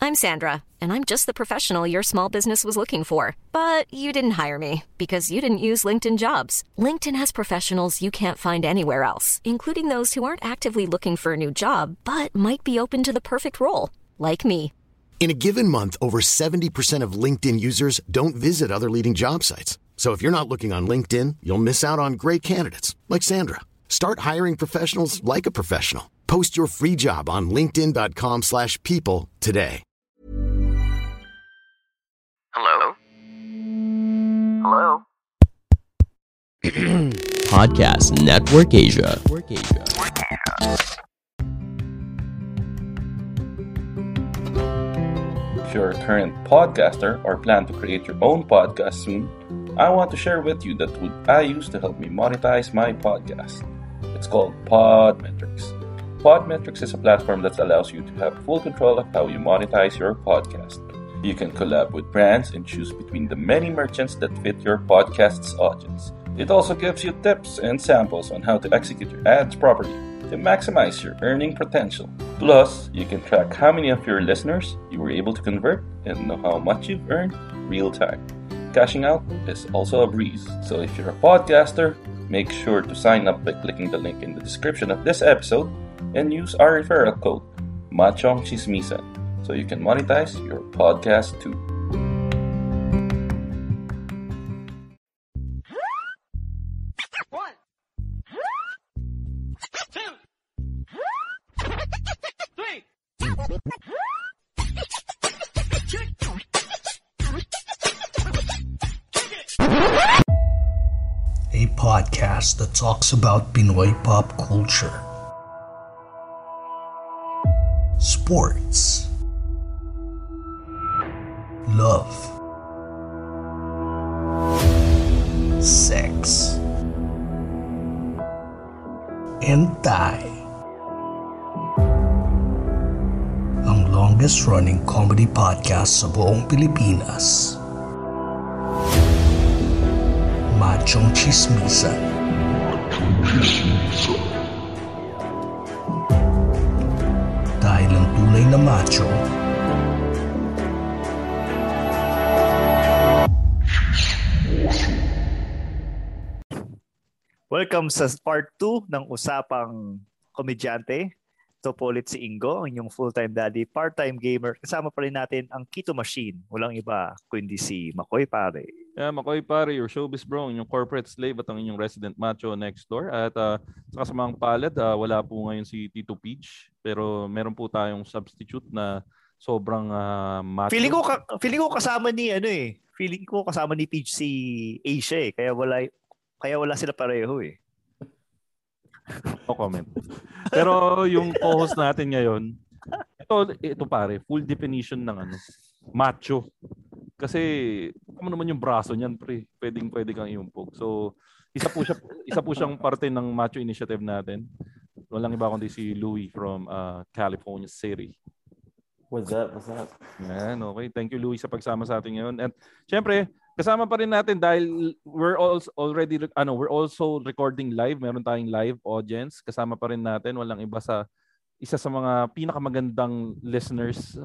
I'm Sandra, and I'm just the professional your small business was looking for. But you didn't hire me because you didn't use LinkedIn Jobs. LinkedIn has professionals you can't find anywhere else, including those who aren't actively looking for a new job, but might be open to the perfect role, like me. In a given month, over 70% of LinkedIn users don't visit other leading job sites. So if you're not looking on LinkedIn, you'll miss out on great candidates like Sandra. Start hiring professionals like a professional. Post your free job on linkedin.com/people today. Hello? Hello? Podcast Network Asia. If you're a current podcaster or plan to create your own podcast soon, I want to share with you the tool I use to help me monetize my podcast. It's called Podmetrics. Podmetrics is a platform that allows you to have full control of how you monetize your podcast. You can collab with brands and choose between the many merchants that fit your podcast's audience. It also gives you tips and samples on how to execute your ads properly to maximize your earning potential. Plus, you can track how many of your listeners you were able to convert and know how much you've earned real time. Cashing out is also a breeze. So if you're a podcaster, make sure to sign up by clicking the link in the description of this episode and use our referral code, Machong Chismisan, so you can monetize your podcast too. A podcast that talks about Pinoy pop culture, sports, love, sex, and Thai. Ang longest running comedy podcast sa buong Pilipinas. Machong Chismisan. Dahil ang tunay na macho Welcome sa part 2 ng Usapang Komedyante. Ito po ulit si Ingo, ang inyong full-time daddy, part-time gamer. Kasama pa rin natin ang Keto Machine. Walang iba kundi si Makoy Pare. Yeah, Makoy Pare, your showbiz bro, yung corporate slave at ang inyong resident macho next door. At sa kasamang palad, wala po ngayon si Tito Peach. Pero meron po tayong substitute na sobrang macho. Feeling ko kasama ni Feeling ko kasama ni Peach si Asia Kaya wala sila pareho eh. No comment. Pero yung co-host natin ngayon, ito pare, full definition ng macho. Kasi ano naman yung braso niyan, pre. Pwede kang iumpog. So, isa po siyang parte ng Macho Initiative natin. Walang iba kundi si Louie from California City. What's up? Yan, okay. Thank you, Louie, sa pagsama sa atin ngayon. And syempre, kasama pa rin natin dahil we're also recording live. Meron tayong live audience. Kasama pa rin natin, walang iba sa isa sa mga pinakamagandang listeners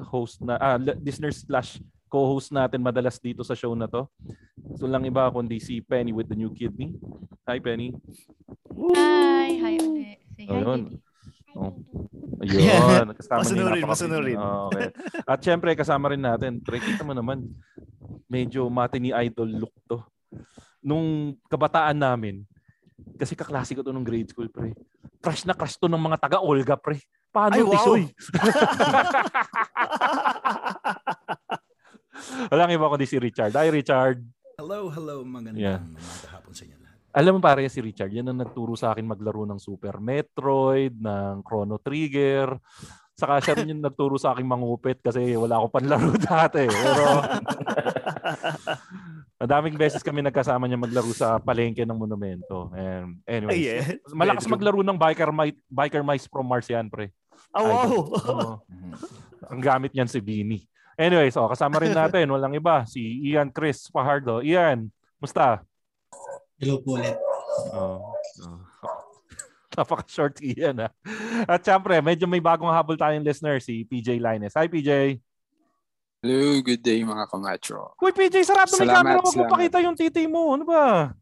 co-host natin madalas dito sa show na to. So lang iba kundi si Penny with the new kidney. Hi, Penny. Hi ulit. Say hi, Ayun. baby. Oh. Ayun, kasama Masunurin. Okay. At syempre kasama rin natin, pre, kita mo naman, medyo matini idol look to. Nung kabataan namin, kasi kaklase ko to nung grade school, pre. Crush na crush to ng mga taga-Olga, pre. Paano, ay, wow. Tisoy? Walang iba kundi si Richard. Hi, Richard. Hello, magandang hapon sa inyo lahat. Alam mo pare, si Richard, yan ang nagturo sa akin maglaro ng Super Metroid, ng Chrono Trigger. Saka siya rin yung nagturo sa akin mangupit kasi wala ako panlaro dati. Pero madaming beses kami nagkasama niya maglaro sa palengke ng monumento. And anyways, malakas maglaro ng Biker Mice from Mars yan, pre. Oh, wow. Ang gamit niyan si Beanie. Anyways, kasama rin natin, walang iba, si Ian Chris Fajardo. Ian, musta? Hello po ulit. Napaka-short Ian, ha? At syempre, medyo may bagong habol tayong listener, si PJ Lines. Hi, PJ. Hello, good day mga kamatro. Uy, PJ, sarado may camera. Huwag mo Salamat. pakita yung titi mo. Ano ba?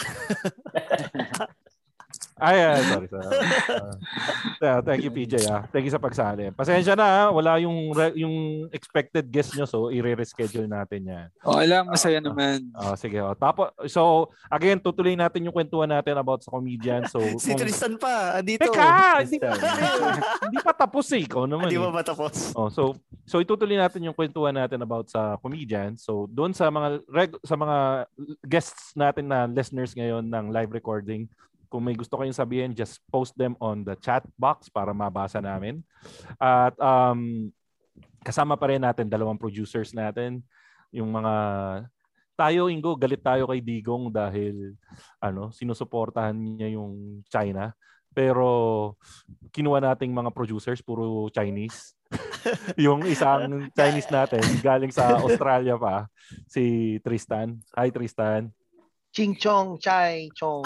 Sorry. Thank you, PJ. Thank you sa pagsali. Pasensya na, wala yung expected guest nyo, so i-reschedule natin yan. Alam, masaya naman. Sige. Tapos, so, again, tutuloy natin yung kwentuhan natin about sa comedian. So, si Tristan pa, andito. Teka, hindi pa tapos eh. Ikaw naman. Hindi pa tapos. So itutuloy natin yung kwentuhan natin about sa comedian. So, doon sa mga guests natin na listeners ngayon ng live recording, kung may gusto kayong sabihin, just post them on the chat box para mabasa namin. At kasama pa rin natin dalawang producers natin. Yung mga tayo, Ingo, galit tayo kay Digong dahil sinusuportahan niya yung China. Pero kinuha nating mga producers puro Chinese. Yung isang Chinese natin galing sa Australia pa, si Tristan. Hi Tristan. Ching chong chai chong.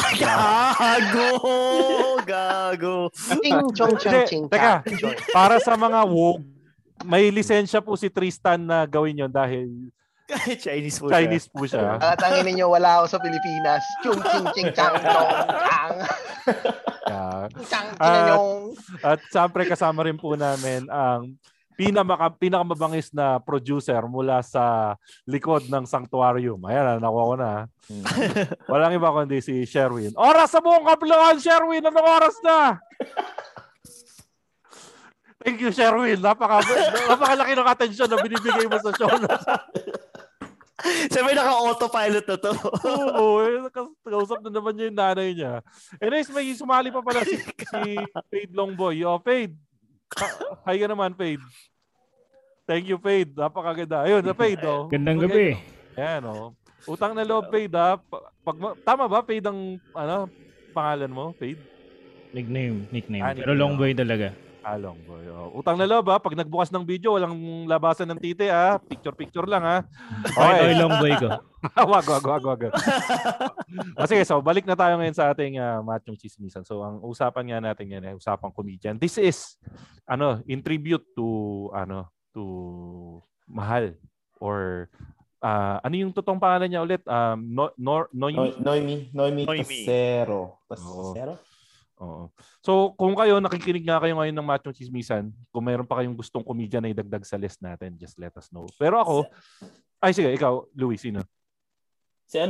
Gago. Ching chong chong ching. Teka, para sa mga woke, may lisensya po si Tristan na gawin yon dahil Chinese po siya. Tanginin niyo, wala ako sa Pilipinas. Chung ching ching chang chong chang. At siyempre kasama rin po namin ang pinakamabangis na producer mula sa likod ng Sanctuarium. Ayan, nakuha ko na. Walang iba kundi si Sherwin. Oras sa buong kabluhan, Sherwin! Anong oras na? Thank you, Sherwin. Napakalaki ng atensyon na binibigay mo sa show na. Sabi naka-autopilot na to. Oo, kausap na naman niya yung nanay niya. Anyways, may sumali pa pala si Fade Longboy. Fade. Hi ka naman, Fade. Thank you, Fade. Napakaganda. Ayun, na Fade. Gandang gabi. Ayan, utang na loob, Fade. Tama ba, Fade ang pangalan mo, Fade? Nickname. Pero Longboy talaga. Longboy. Utang na loob, pag nagbukas ng video, walang labasan ng titi, Picture lang, Okay, Longboy ko. Wag. Sige, so balik na tayo ngayon sa ating Machong Chismisan. So ang usapan nga natin yan ay usapang comedian. This is in tribute to Mahal or ano yung totoong pangalan niya ulit? Noemi Tasero. Oo. So kung kayo nakikinig nga kayo ngayon ng Machong Chismisan, kung mayroon pa kayong gustong comedian na idagdag sa list natin, just let us know. Pero ako, sige, ikaw, Louis, sino? Si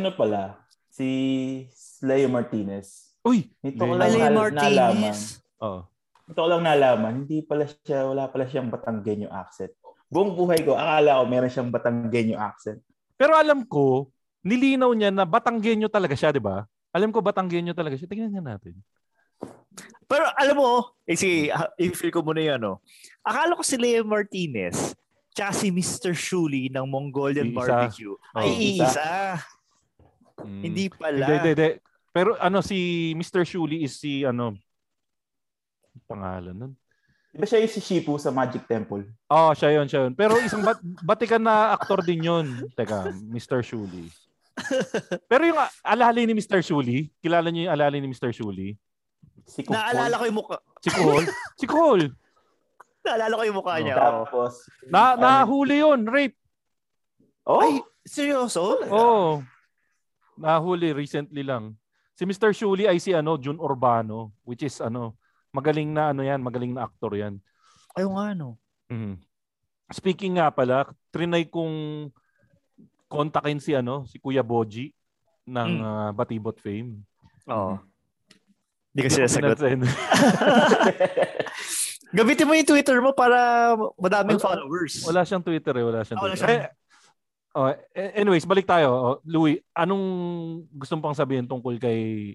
Leo Martinez. Uy! Leo Martinez. Ito ko lang nalaman, wala pala siyang Batanggenyo accent. Buong buhay ko, akala ko meron siyang Batanggenyo accent. Pero alam ko, nilinaw niya na Batanggenyo talaga siya, di ba? Alam ko Batanggenyo talaga siya. Tingnan niya natin. Pero alam mo, sige, i-feel ko muna yan, akala ko si Leo Martinez tsaka si Mr. Shuli ng Mongolian Barbecue ay isa. Hindi pala. Hindi. Pero si Mr. Shuli is si pangalan nun. Diba siya yung si Shifu sa Magic Temple? Siya yun. Pero isang batikan na aktor din yun. Teka, Mr. Shuli. Pero yung alali ni Mr. Shuli, kilala niyo yung alali ni Mr. Shuli? Si Kuhol. Naalala ko yung mukha. Si Kuhol. Naalala ko yung mukha niya. Tapos, nahuli yun, rape. Ay, seryoso? Nahuli recently lang. Si Mr. Shuli ay si June Urbano, which is magaling na actor yan. Ayaw nga Speaking nga pala, trinay kong kontakin si Kuya Boji ng Batibot fame. Hindi kasi nasagot. Gamitin mo yung Twitter mo para madaming followers. Wala siyang Twitter Anyways, balik tayo. Louis, anong gusto mong pang sabihin tungkol kay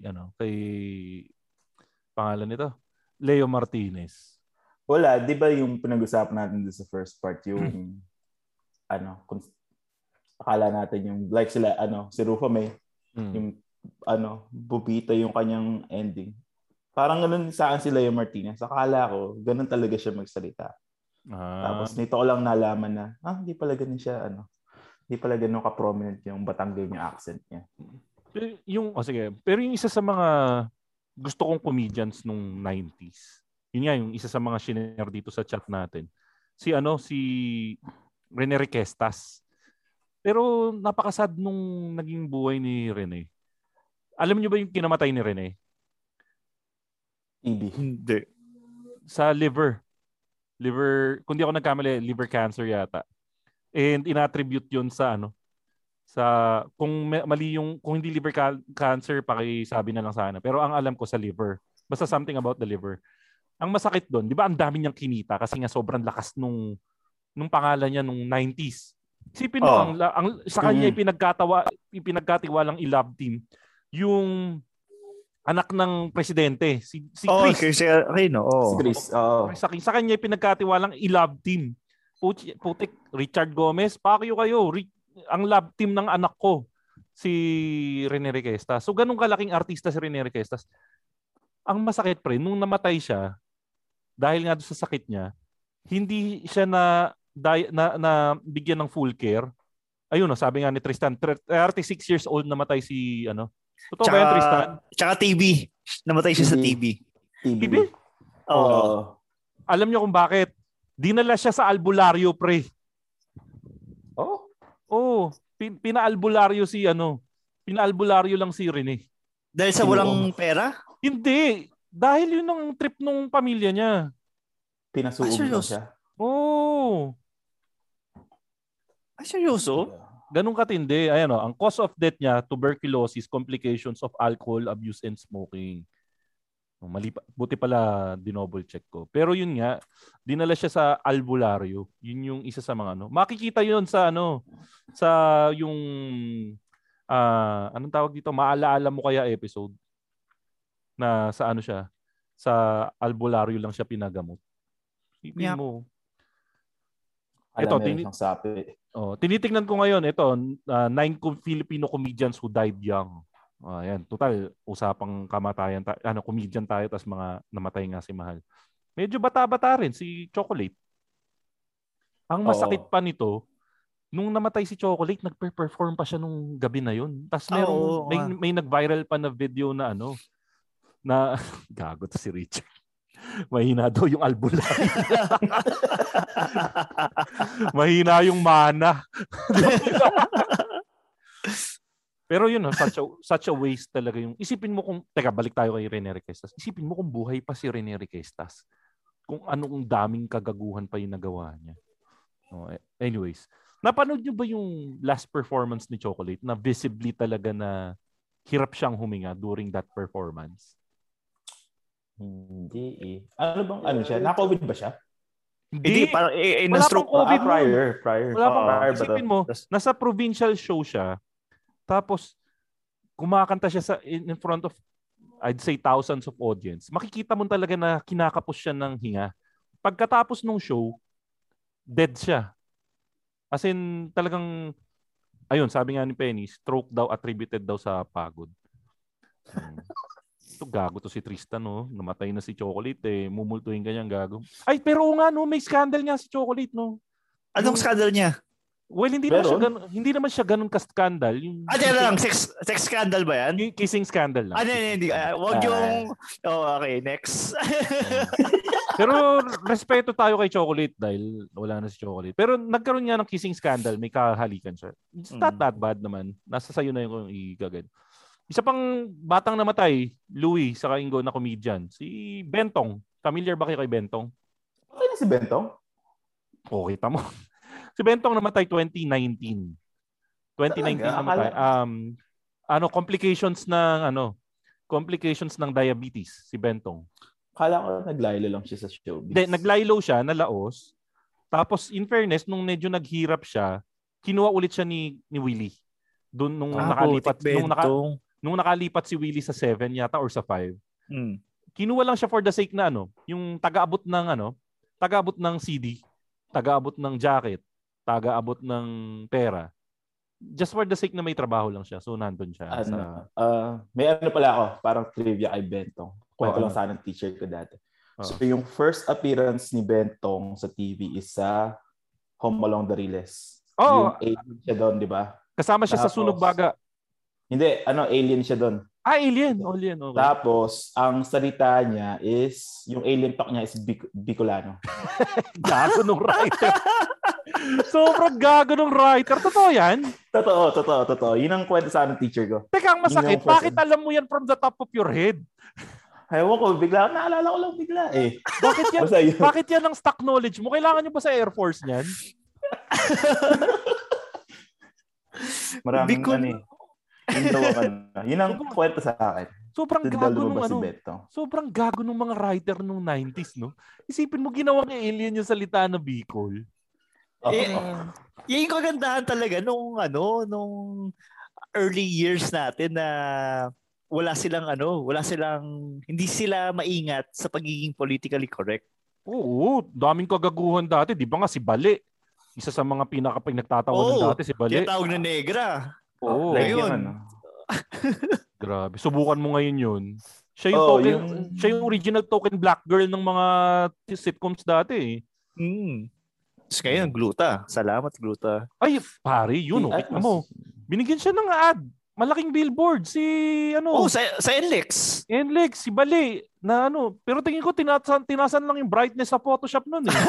pangalan nito? Leo Martinez. Wala, 'di ba yung pinag-usapan natin doon sa first part yung kung akala natin yung like sila si Rufa May yung bubita yung kanyang ending. Parang ganoon sa akin si Leo Martinez. Akala ko ganoon talaga siya magsalita. Tapos nito ko lang nalaman na hindi pala ganun siya hindi pala ganun ka-prominent yung Batanggenyo accent niya. Pero yung isa sa mga gusto kong comedians nung 90s. Yun nga yung isa sa mga shinare dito sa chat natin. Si Rene Requestas. Pero napakasad nung naging buhay ni Rene. Alam niyo ba yung kinamatay ni Rene? Hindi. Sa liver. Kung di ako nagkamali, liver cancer yata. And inattribute yun sa kung mali yung, kung hindi liver cancer, pakisabi na lang sana. Pero ang alam ko sa liver. Basta something about the liver. Ang masakit doon, di ba ang dami niyang kinita kasi nga sobrang lakas nung pangalan niya nung 90s. Isipin mo, sa kanya ipinagkatiwalang i-love team yung anak ng presidente, si Chris. Chris Aquino. Si Chris. Sa kanya pinagkatiwalang i-love team. Putik, Richard Gomez, pakyo kayo. Ang love team ng anak ko, si Rene Requestas. So ganun kalaking artista si Rene Requestas. Ang masakit pre, nung namatay siya, dahil nga doon sa sakit niya, hindi siya na bigyan ng full care. Ayun, sabi nga ni Tristan, 36 years old namatay si Totoo ba yan, Tristan? Tsaka TB. Namatay siya sa TB. TB? Oo. Alam niyo kung bakit? Dinala siya sa albularyo, pre. Pinaalbularyo Pinaalbularyo lang si Rene. Dahil sa walang pera? Hindi. Dahil yun ang trip nung pamilya niya. Pinasuog lang siya. Seryoso? Ganun katindi. Ayan ang cause of death niya, tuberculosis, complications of alcohol abuse and smoking. Buti pala dinoble check ko. Pero yun nga, dinala siya sa albularyo. Yun yung isa sa mga Makikita yun sa sa yung anong tawag dito? Maalaala mo kaya episode na sa siya? Sa albularyo lang siya pinagamot. Ipin mo. Ito, tinitingnan ko ngayon, ito, 9 Filipino comedians who died young. Ayan, total, usapang kamatayan, comedian tayo, tas mga namatay nga si Mahal. Medyo bata-bata rin, si Chocolate. Ang masakit pa nito, nung namatay si Chocolate, nagpe-perform pa siya nung gabi na yun. Tas may nag-viral pa na video na na gago to si Richard. Mahina daw yung albularyo. Mahina yung mana. Pero yun, such a waste talaga yung... Isipin mo kung... Teka, balik tayo kay Rene Requestas. Isipin mo kung buhay pa si Rene Requestas. Kung anong daming kagaguhan pa yung nagawa niya. Anyways, napanood niyo ba yung last performance ni Chocolate na visibly talaga na hirap siyang huminga during that performance? Hindi eh. Ano siya? Na-COVID ba siya? Hindi. Wala pang COVID. Prior. Wala pang isipin mo, nasa provincial show siya, tapos kumakanta siya in front of, I'd say, thousands of audience. Makikita mo talaga na kinakapos siya ng hinga. Pagkatapos ng show, dead siya. As in, talagang, ayun, sabi nga ni Penny, stroke daw, attributed daw sa pagod. Ito, gago to si Tristan, namatay na si Chocolate, mumultuhin kanyang gago. Ay, pero nga, may scandal nga si Chocolate, Anong scandal niya? Well, hindi naman siya ganun ka-scandal. Diyan lang, sex scandal ba yan? Yung kissing scandal lang. Hindi. Wag yung... okay, next. Pero respeto tayo kay Chocolate dahil wala na si Chocolate. Pero nagkaroon nga ng kissing scandal, may kahalikan siya. It's not that bad naman. Nasa sayo na yung igagad. Isa pang batang namatay, Louie, sa Ingo na comedian. Si Bentong. Familiar ba kayo kay Bentong? Okay na si Bentong? Okay, tamo. Si Bentong namatay 2019. 2019 namatay. Complications ng diabetes si Bentong. Kala ko naglaylo lang siya sa showbiz. Hindi, naglaylo siya, nalaos. Tapos in fairness, nung medyo naghirap siya, kinuha ulit siya ni Willie. Doon nung nakalipat si Willie sa 7 yata or sa 5. Kinuha lang siya for the sake na yung taga-abot ng CD, taga-abot ng jacket, taga-abot ng pera. Just for the sake na may trabaho lang siya. So nandun siya. May pala ako, parang trivia kay Bentong. Kwento lang sana ng teacher ko dati. So yung first appearance ni Bentong sa TV is sa Home Along the Riles. Yung alien siya doon, di ba? Kasama siya sa Sunog Baga. Hindi, alien siya doon. Alien. Okay. Tapos, ang salita niya is, yung alien talk niya is Bicolano. Gago nung writer. Sobrang gago ng writer. Totoo yan? Totoo. Yun ang kwento sa ng teacher ko. Teka, ang masakit. Bakit alam mo yan from the top of your head? Ewan ko, naalala ko lang bigla eh. Bakit yan ang stock knowledge mo? Kailangan nyo ba sa Air Force niyan? Maraming yun ang kwento sa akin. Sobrang gago nung mga writer nung 90s, no? Isipin mo ginawang alien yung salita na Bicol. Yung kagandahan talaga nung early years natin na hindi sila maingat sa pagiging politically correct. Oo, daming kagaguhan dati. Di ba nga si Bale? Isa sa mga pinagtatawanan dati si Bale. Tinatawag na negra. Oo. Ngayon. Grabe. Subukan mo ngayon yun. Siya yung original token black girl ng mga sitcoms dati. Tapos ngayon, Gluta. Salamat, Gluta. Ay, pare, yun. Kita mo. Binigyan siya ng ad. Malaking billboard. Sa NLEX. NLEX, si Bale. Na pero tingin ko, tinasan lang yung brightness sa Photoshop nun eh.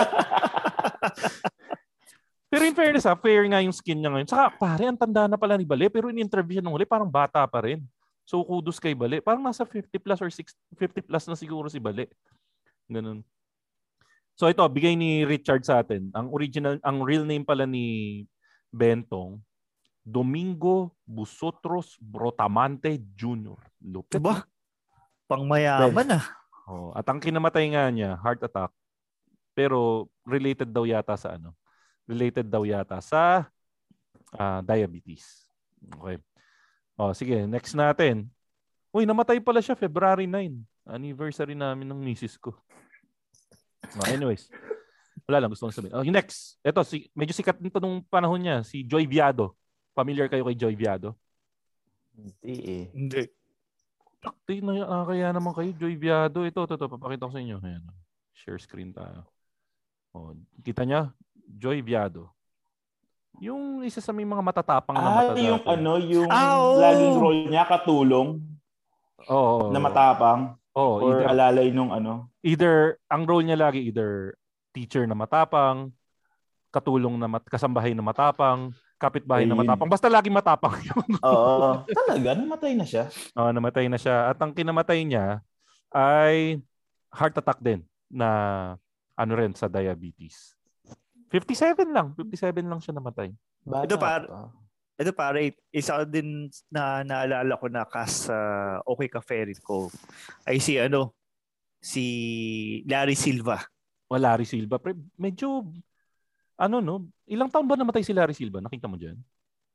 Pero in fairness, fair nga yung skin niya ngayon. Saka, pare, ang tanda na pala ni Bale, pero in-interview siya nung huli, parang bata pa rin. So, kudos kay Bale. Parang nasa 50 plus or 50 plus na siguro si Bale. Ganun. So, ito, bigay ni Richard sa atin. Ang real name pala ni Bentong, Domingo Busotros Brotamante Jr. Lupit. Ba? Pangmayaman At ang kinamatay nga niya, heart attack. Pero related daw yata sa diabetes. Okay. Sige, next natin. Uy, namatay pala siya February 9. Anniversary namin ng misis ko. Anyways, wala lang, gusto kong sabihin. Yung next, ito, medyo sikat nito nung panahon niya, si Joy Viado. Familiar kayo kay Joy Viado? Hindi. Kaya naman kayo, Joy Viado. Ito, papakita ko sa inyo. Ayan. Share screen tayo. Kita niya? Joy Viado. Yung isa sa may mga matatapang na mata. Yung laging role niya, katulong. Na matapang. Or alalay nung Either, ang role niya lagi, either teacher na matapang, katulong na kasambahay na matapang, kapitbahay na matapang. Basta lagi matapang yun. Oo. Talaga? Namatay na siya? Oo, namatay na siya. At ang kinamatay niya ay heart attack din na sa diabetes. 57 lang siya namatay. Ito pare, isa din na naalala ko na Okay Ka Ferry ko ay si Larry Silva. Larry Silva. Medyo ilang taon ba namatay si Larry Silva? Nakita mo dyan?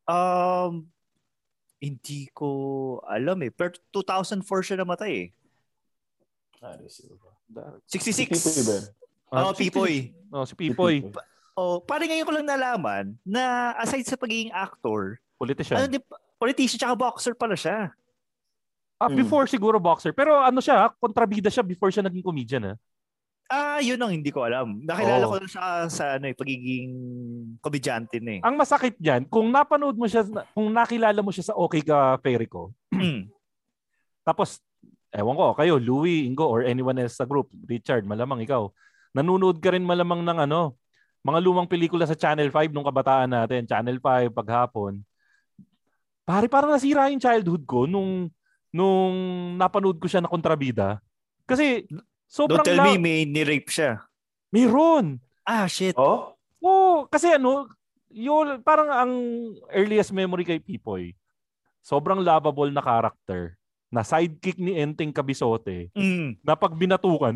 Hindi ko alam Pero 2004 siya namatay Larry Silva. 66. Pipoy. Si Pipoy. Parang ngayon ko lang nalaman na aside sa pagiging actor, politician tsaka boxer pala siya. Before siguro boxer. Pero kontrabida siya before siya naging comedian. Yun ang hindi ko alam. Nakilala ko lang siya sa pagiging komedyante na Ang masakit diyan, kung napanood mo siya, kung nakilala mo siya sa Okay Ka Ferry ko. Tapos ewan ko, kayo, Louie, Ingo, or anyone else sa group, Richard, malamang ikaw, nanonood ka rin malamang ng mga lumang pelikula sa Channel 5 nung kabataan natin. Channel 5, paghapon. Parang nasira yung childhood ko nung napanood ko siya na kontrabida. Kasi sobrang Don't tell me may ni-rape siya. Meron. Shit. Kasi parang ang earliest memory kay Pipoy, sobrang lovable na character na sidekick ni Enteng Cabisote na pag binatukan,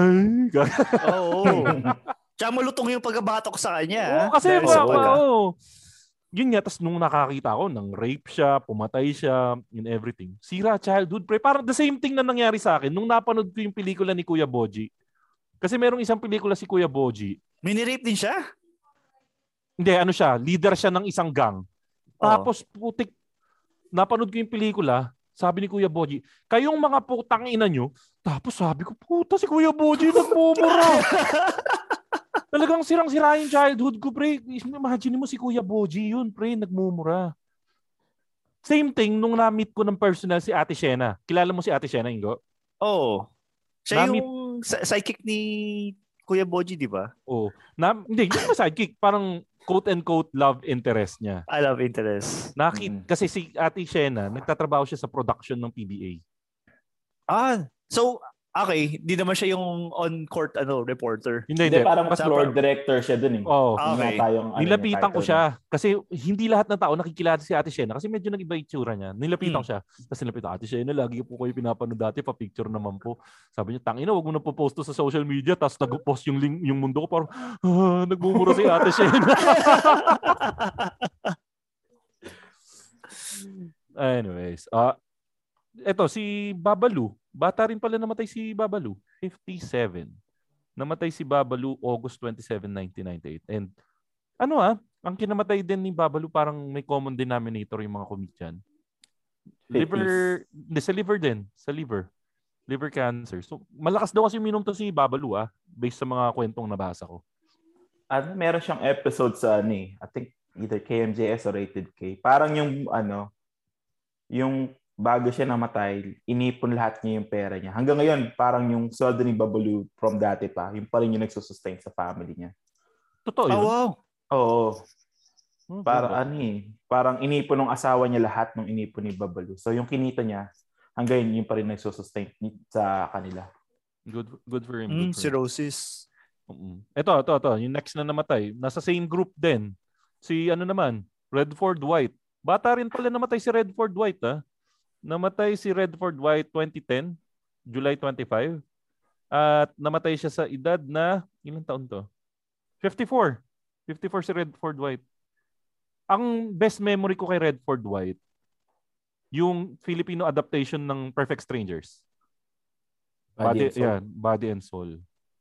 Tsaka malutong yung pagkabatok sa kanya. Kasi yun nga, tas nung nakakita ko, nang rape siya, pumatay siya, in everything. Sira childhood, pre. Parang the same thing na nangyari sa akin nung napanood ko yung pelikula ni Kuya Boji. Kasi merong isang pelikula si Kuya Boji. Mini-rape din siya? Hindi, leader siya ng isang gang. Tapos, putik, napanood ko yung pelikula, sabi ni Kuya Boji, kayong mga putang ina nyo, tapos sabi ko, puta si Kuya Boji, nagmumura. Talagang sirang-sira yung childhood ko, pre. Imagine mo si Kuya Boji yun, pre, nagmumura. Same thing nung na-meet ko ng personal si Ate Shena. Kilala mo si Ate Shena, Ingo? Siya yung sidekick ni Kuya Boji, di ba? Oo. Hindi ba sidekick? Parang quote-and-quote love interest niya. I love interest. Kasi si Ate Shena, nagtatrabaho siya sa production ng PBA. So, okay, di naman siya yung on-court reporter. Hindi. Parang mas floor director siya dun eh. Oh, okay. Nilapitan ko siya. Kasi hindi lahat ng tao nakikilala si Ate Shena kasi medyo nag-iba itsura niya. Nilapitan ko siya. Tapos nilapitan, Ate Shena, lagi po kayo pinapanood dati, pa-picture naman po. Sabi niya, tangina, wag mo na po-post to sa social media. Tapos nag-post yung link, yung mundo ko. Parang, nagmumura si Ate Shena. Anyways, eto, si Babalu. Bata rin pala namatay si Babalu. 57. Namatay si Babalu August 27, 1998. And ang kinamatay din ni Babalu parang may common denominator yung mga comedian. Sa liver din. Sa liver. Liver cancer. So, malakas daw kasi uminom to si Babalu based sa mga kwentong nabasa ko. Meron siyang episode sa I think either KMJS or Rated K. Parang yung bago siya namatay, inipon lahat niya yung pera niya. Hanggang ngayon, parang yung sweldo ni Babalu from dati pa, yung pa rin yung nagsusustain sa family niya. Totoo yun? Wow. Oo. Parang inipon ng asawa niya lahat ng inipon ni Babalu. So yung kinita niya, hanggang yun pa rin nagsusustain sa kanila. Good for him. Cirrhosis. Ito. Yung next na namatay. Nasa same group din. Si Redford White. Bata rin pala namatay si Redford White, Namatay si Redford White 2010, July 25. At namatay siya sa edad na, ilang taon to? 54. 54 si Redford White. Ang best memory ko kay Redford White, yung Filipino adaptation ng Perfect Strangers. Body and Soul.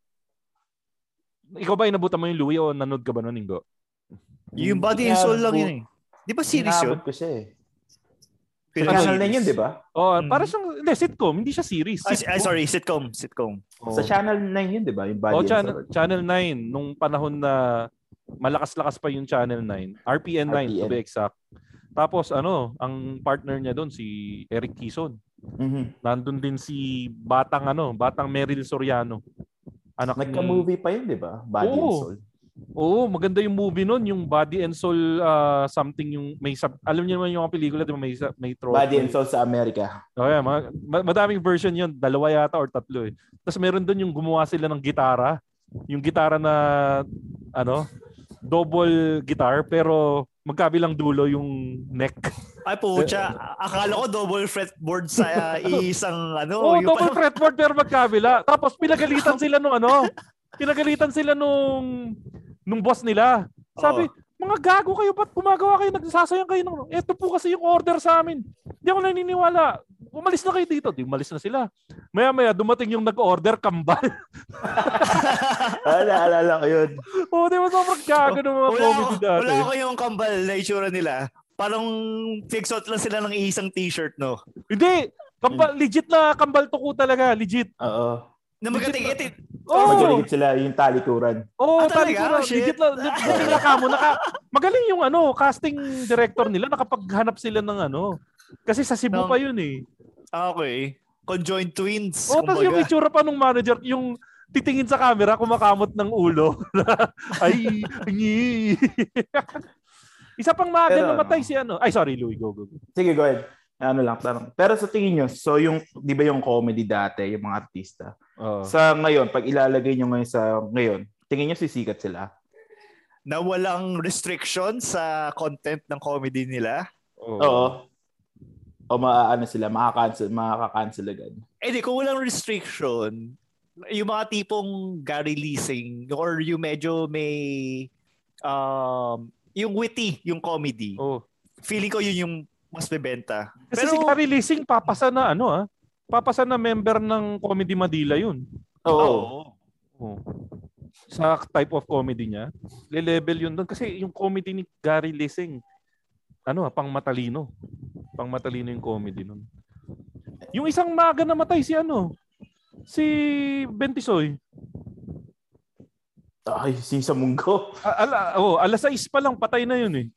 Ikaw ba inabutan mo yung Louie o nanood ka ba nun, Ingo? Yung Body and Soul lang yun eh. Di ba series yun? Inabot ko siya eh. Sa Channel 9 yun, di ba? Para siyang, sitcom. Hindi siya series. Sorry, sitcom. Sa Channel 9 yun, di ba? Yung Body and Soul. Channel 9. Nung panahon na malakas-lakas pa yung Channel 9. RPN 9 to be exact. Tapos ang partner niya doon si Eric Quezon. Nandun din si batang Meryl Soriano. Nagka-movie pa yun, di ba? Body and Soul. Oo, maganda yung movie nun, yung Body and Soul something yung alam niyo naman yung pelikula, di ba may trophy. Body and Soul sa Amerika. Madaming version yun, 2 yata or 3 eh. Tapos meron doon yung gumawa sila ng gitara, yung gitara na double guitar pero magkabilang dulo yung neck. Ay pucha, akala ko double fretboard sa isang double fretboard pero magkabila. Tapos pinagalitan sila nung boss nila. Sabi, mga gago kayo, ba't gumagawa kayo, nagsasayang kayo ng, eto po kasi yung order sa amin. Hindi ako naniniwala. Umalis na kayo dito. Di umalis na sila. Maya-maya, dumating yung nag-order, kambal. Alala ko yun. Di ba sobrang gago ng mga comedy dati. Wala ko yung kambal na itsura nila. Parang fixot lang sila ng isang t-shirt, no? Hindi. Legit na kambal tuko talaga. Legit. Oo. Na magatigit. Magaligit sila yung talikuran. Talikuran. Legit lang. Magaling yung casting director nila. Nakapaghanap sila ng Kasi sa Cebu pa yun eh. Okay. Conjoined twins. Tapos yung itsura pa nung manager, yung titingin sa camera, kumakamot ng ulo. Ay, isa pang maaga namatay si Ay, sorry, Louie. Go. Sige, go ahead. Tanong. Pero sa tingin nyo, so di ba yung comedy dati, yung mga artista, sa ngayon, pag ilalagay nyo ngayon, tingin nyo sisikat sila? Na walang restriction sa content ng comedy nila? Oo. O sila, makaka-cancel agad? Kung walang restriction, yung mga tipong Gary Leasing, or yung medyo may, yung witty, yung comedy, feeling ko yun yung mas bebenta. Kasi si Gary Leasing papasa na papasa na member ng Comedy Manila yun. Oo. Sa type of comedy niya, le-level yun doon kasi yung comedy ni Gary Leasing pang matalino. Pang matalino yung comedy nun. Yung isang maga namatay si Bentisoy. Ay, si Samunggo. Alas 6 pa lang patay na yun eh.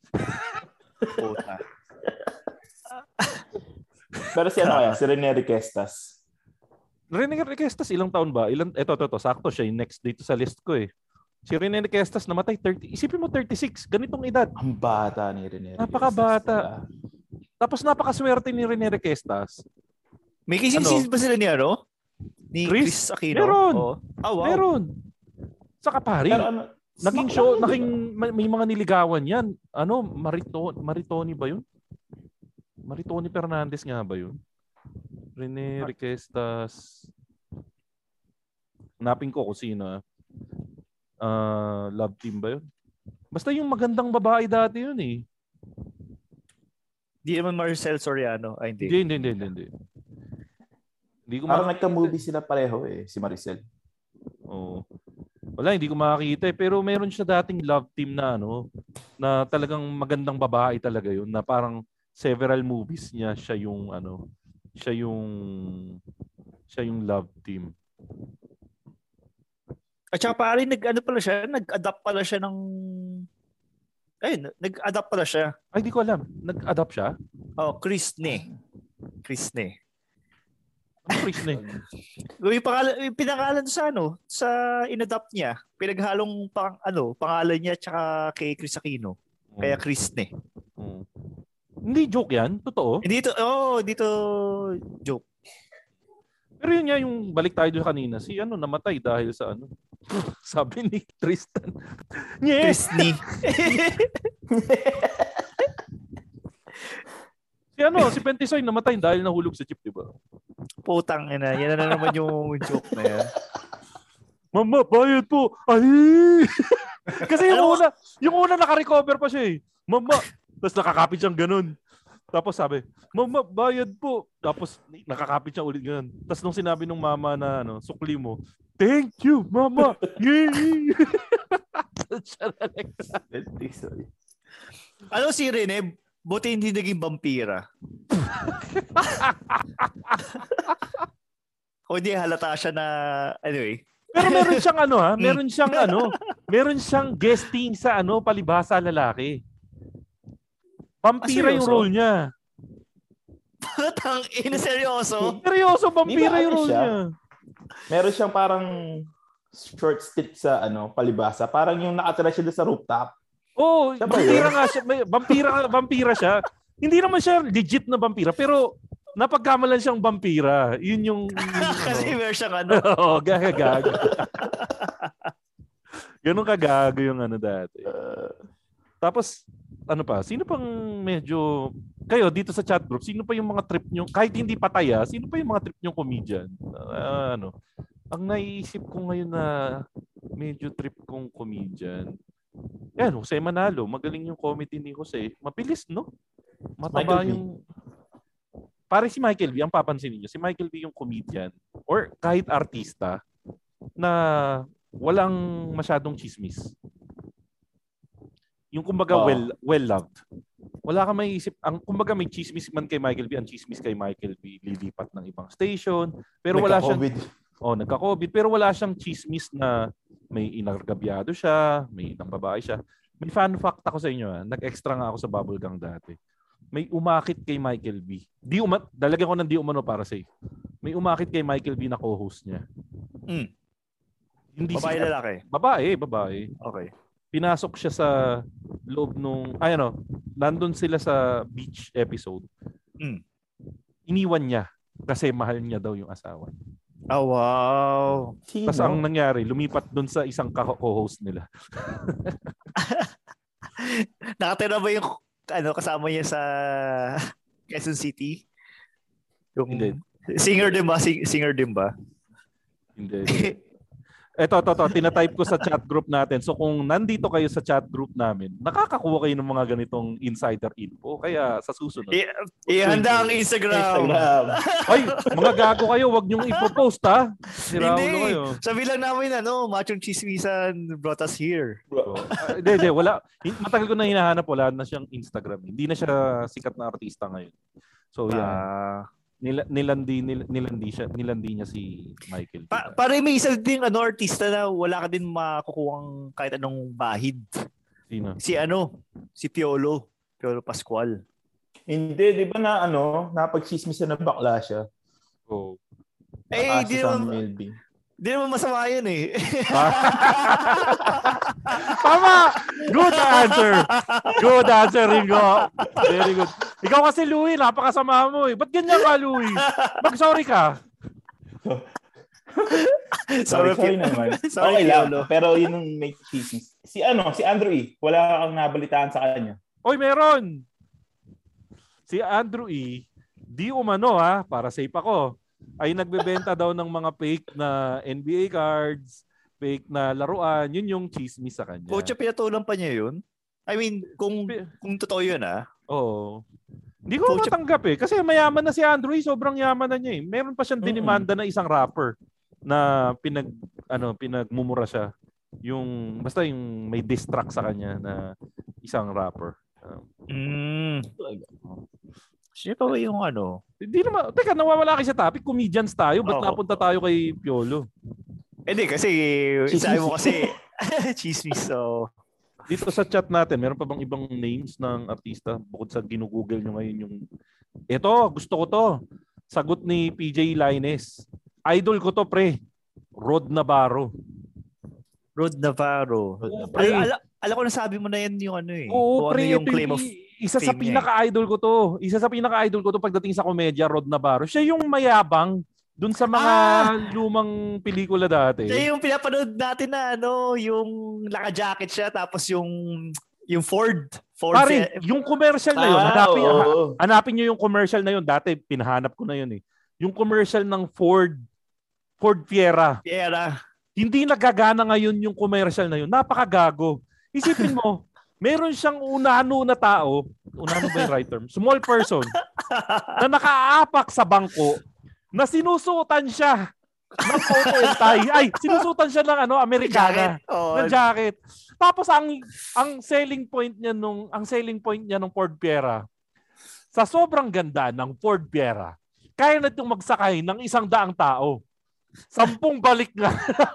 Pero si si Rene Requestas. Rene Requestas, ilang taon ba? Ito, sakto siya yung next dito sa list ko eh. Si Rene Requestas namatay 30. Isipin mo 36, ganitong edad. Ang bata ni Rene Requestas. Napakabata. Tapos napakaswerte ni Rene Requestas. May kising ba sila ni ano? Ni Chris Aquino? Meron. Oh. Wow. Meron. Saka pari. Naging show, may mga niligawan yan. Maritoni ba yun? Maritoni Fernandez nga ba yun? Rene Requestas. Hanapin ko kung sino. Love Team ba yun? Basta yung magandang babae dati yun eh. Di naman Marcel Soriano. Ay, hindi. Hindi. Parang nagka-movie sila pareho eh, si Maricel. Oo. Wala, hindi ko makakita eh. Pero meron siya dating Love Team na na talagang magandang babae talaga yun. Na parang several movies niya siya yung Love Team. At saka pare, nag-adapt pala siya ng... Ayun, nag-adapt pala siya. Ay, di ko alam. Nag-adapt siya? Oh, Chrisne. Ano Chrisne? Yung pinangalan sa inadapt niya. Pinaghalong pangalan niya tsaka kay Chris Aquino. Kaya Chrisne. Hindi joke yan? Totoo? Dito joke. Pero yun nga yung balik tayo doon kanina. Si namatay dahil sa sabi ni Tristan. Chrisne. Si Pentisoy namatay dahil nahulog sa jeep, di ba? Putang ina. Yan na naman yung joke na yan. Mama, bayad po. Ay! Kasi yung una naka-recover pa siya eh. Mama. Tapos nakakapit siyang ganun. Tapos sabi, Mama, bayad po. Tapos nakakapit siya ulit ganun. Tapos nung sinabi nung mama na sukli mo, thank you, Mama. Yay! Si Rene, buti hindi naging vampira. O hindi, halata siya na, anyway. Pero meron siyang guesting sa palibhasa lalaki. Vampira yung role niya. Patang seryoso? Seryoso, vampira yung role niya. Meron siyang parang short stint sa palibhasa. Parang yung nakatira siya sa rooftop. Oh, vampira nga siya. Vampira siya. Hindi naman siya legit na vampira, pero napagkamalan siyang vampira. Yun yung kasi meron siyang Oo, gaga. Ganun kagago yung dati. Tapos, sino pang medyo, kayo dito sa chat group, sino pa yung mga trip nyo, kahit hindi pataya, sino pa yung mga trip nyo comedian? Ang naiisip ko ngayon na medyo trip kong comedian, Jose Manalo, magaling yung comedy ni Jose. Mabilis, no? Mataba yung... Pare si Michael V, ang papansinin niyo, si Michael V yung comedian or kahit artista na walang masyadong chismis. Yung kumbaga well-loved. Wala ka maiisip. Kumbaga may chismis man kay Michael V, ang chismis kay Michael V lilipat ng ibang station. Pero wala siyang... nagka-COVID. Pero wala siyang chismis na may inargabyado siya, may inang babae siya. May fun fact ako sa inyo. Nag-extra nga ako sa Bubble Gang dati. May umakit kay Michael V. Dalagyan ko ng di umano para safe. May umakit kay Michael V na co-host niya. Hindi babae lalaki? Babae. Okay. Pinasok siya sa loob nung, nandun sila sa beach episode. Iniwan niya kasi mahal niya daw yung asawa. Oh, wow. Tapos ang nangyari, lumipat dun sa isang co-host nila. Nakatira ba yung kasama niya sa Quezon City? Hindi. Singer din ba? Hindi. Ito, tinatype ko sa chat group natin. So kung nandito kayo sa chat group namin, nakakakuha kayo ng mga ganitong insider info. Kaya sa susunod. Ihanda ang Instagram. Ay, mga gago kayo, wag niyong ipopost ha. Hindi. Sabi lang namin machong chismisan brought us here. Hindi, wala. Matagal ko na hinahanap, wala na siyang Instagram. Hindi na siya sikat na artista ngayon. So yeah. Nilandi niya si Michael. Pare may isa ding artista na wala ka din makukuhang kahit anong bahid. Sino? Si Piolo Pascual. Hindi, di ba napagchismisan na bakla siya? Oh. Di naman masama yun eh. Tama! Good answer, Ringo. Very good. Ikaw kasi, Louie, napakasama mo eh. Ba't ganyan ka, Louie? Mag-sorry ka. Sorry naman. Okay lang. Pero yun yung make cheese. Si Andrew E. Wala kang nabalitaan sa kanya. Oy, meron. Si Andrew E. Di umano para safe ako. Ay nagbebenta daw ng mga fake na NBA cards, fake na laruan. Yun yung chismis sa kanya. Coach, pinatulang pa niya yun? I mean, kung totoo yun Oo. Hindi ko matanggap eh. Kasi mayaman na si Andrew, sobrang yaman na niya eh. Meron pa siyang dinimanda na isang rapper na pinagmumura siya. Basta yung may diss track sa kanya na isang rapper. Siya pa ba yung Hindi naman. Teka, nawawala kayo sa topic. Comedians tayo. Ba't napunta tayo kay Piolo? Hindi, kasi sabi mo kasi chismis. So. Dito sa chat natin, meron pa bang ibang names ng artista bukod sa ginugoogle nyo ngayon yung... Ito, gusto ko to. Sagot ni PJ Lainez. Idol ko to, pre. Rod Navarro. Alam ko na sabi mo na yan yung Oo, pre. Yung claim of isa sa pinaka-idol ko to pagdating sa komedya, Rod Navarro. Siya yung mayabang dun sa mga lumang pelikula dati. Siya yung pinapanood natin na yung naka-jacket siya tapos yung Ford. Pare, yung commercial na yun. Hanapin nyo yung commercial na yun. Dati, pinahanap ko na yun eh. Yung commercial ng Ford Fiera. Hindi nagagana ngayon yung commercial na yun. Napakagago. Isipin mo, meron siyang unano na tao, unano ba yung right term? Small person, na nakaapak sa bangko, na sinusuotan siya ng photo and tie. Ay, sinusuotan siya ng Americana. Ng jacket. Tapos ang selling point niya nung Ford Fiera, sa sobrang ganda ng Ford Fiera, kaya na itong magsakay ng 100 tao. 10 balik nga.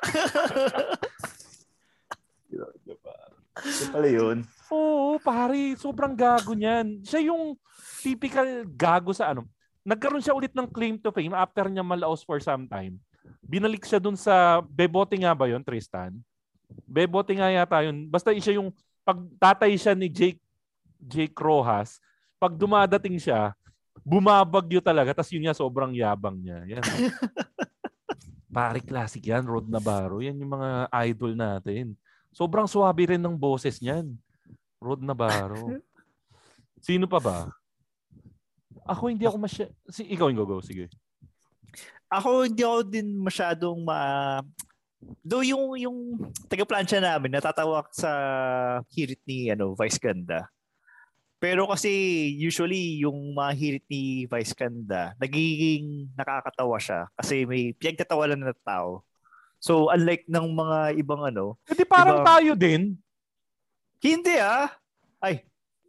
Ito pala yun. Oo, pare. Sobrang gago niyan. Siya yung typical gago sa Nagkaroon siya ulit ng claim to fame after niya malaos for some time. Binalik siya dun sa Bebote nga ba yun, Tristan? Bebote nga yata yun. Basta siya yung pagtatay siya ni Jake Rojas. Pag dumadating siya, bumabagyo talaga. Tapos yun nga, sobrang yabang niya. Yan. Pare, classic yan. Rod Navarro. Yan yung mga idol natin. Sobrang swabe rin ng boses niyan. Rod Navarro. Sino pa ba? Ako hindi ako ikaw, go. Sige. Ako hindi ako din masyadong do yung taga-plancha namin natatawa sa hirit ni Vice Ganda. Pero kasi usually yung mga hirit ni Vice Ganda nagiging nakakatawa siya kasi may pinagtatawanan na tao. So unlike ng mga ibang hindi parang tayo din. Hindi Ay.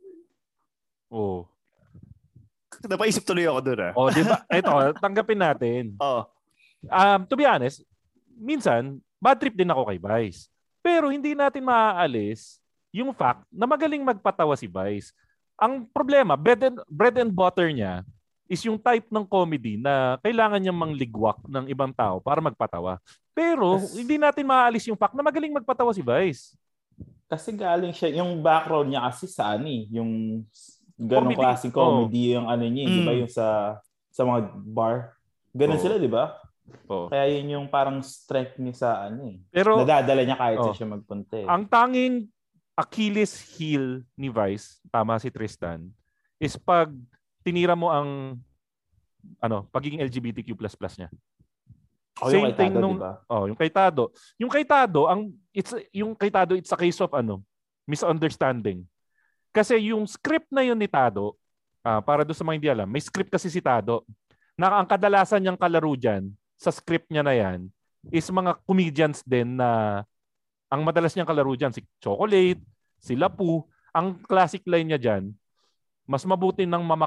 Oh. Napaisip tuloy ako doon di ba? Ito, tanggapin natin. To be honest, minsan bad trip din ako kay Vice. Pero hindi natin maaalis yung fact na magaling magpatawa si Vice. Ang problema, bread and butter niya is yung type ng comedy na kailangan niyang mangligwak ng ibang tao para magpatawa. Pero hindi natin maaalis yung fact na magaling magpatawa si Vice. Kasi galing siya, yung background niya kasi sa yung ganong klaseng comedy yung niya, di ba? Yung sa mga bar. Ganon sila, di ba? Kaya yun yung parang strength niya sa Pero nadadala niya kahit siya magpunta. Ang tanging Achilles heel ni Vice, tama si Tristan, is pag tinira mo ang pagiging LGBTQ++ niya. Same thing nung diba? Yung Kaytado. Yung Kaytado it's a case of misunderstanding. Kasi yung script na yun ni Tado, para doon sa mga hindi alam, may script kasi si Tado. Na ang kadalasan niyang kalaro dyan, sa script niya na yan, is mga comedians din na ang madalas niyang kalaro dyan, si Chocolate, si Lapu. Ang classic line niya dyan, mas mabuti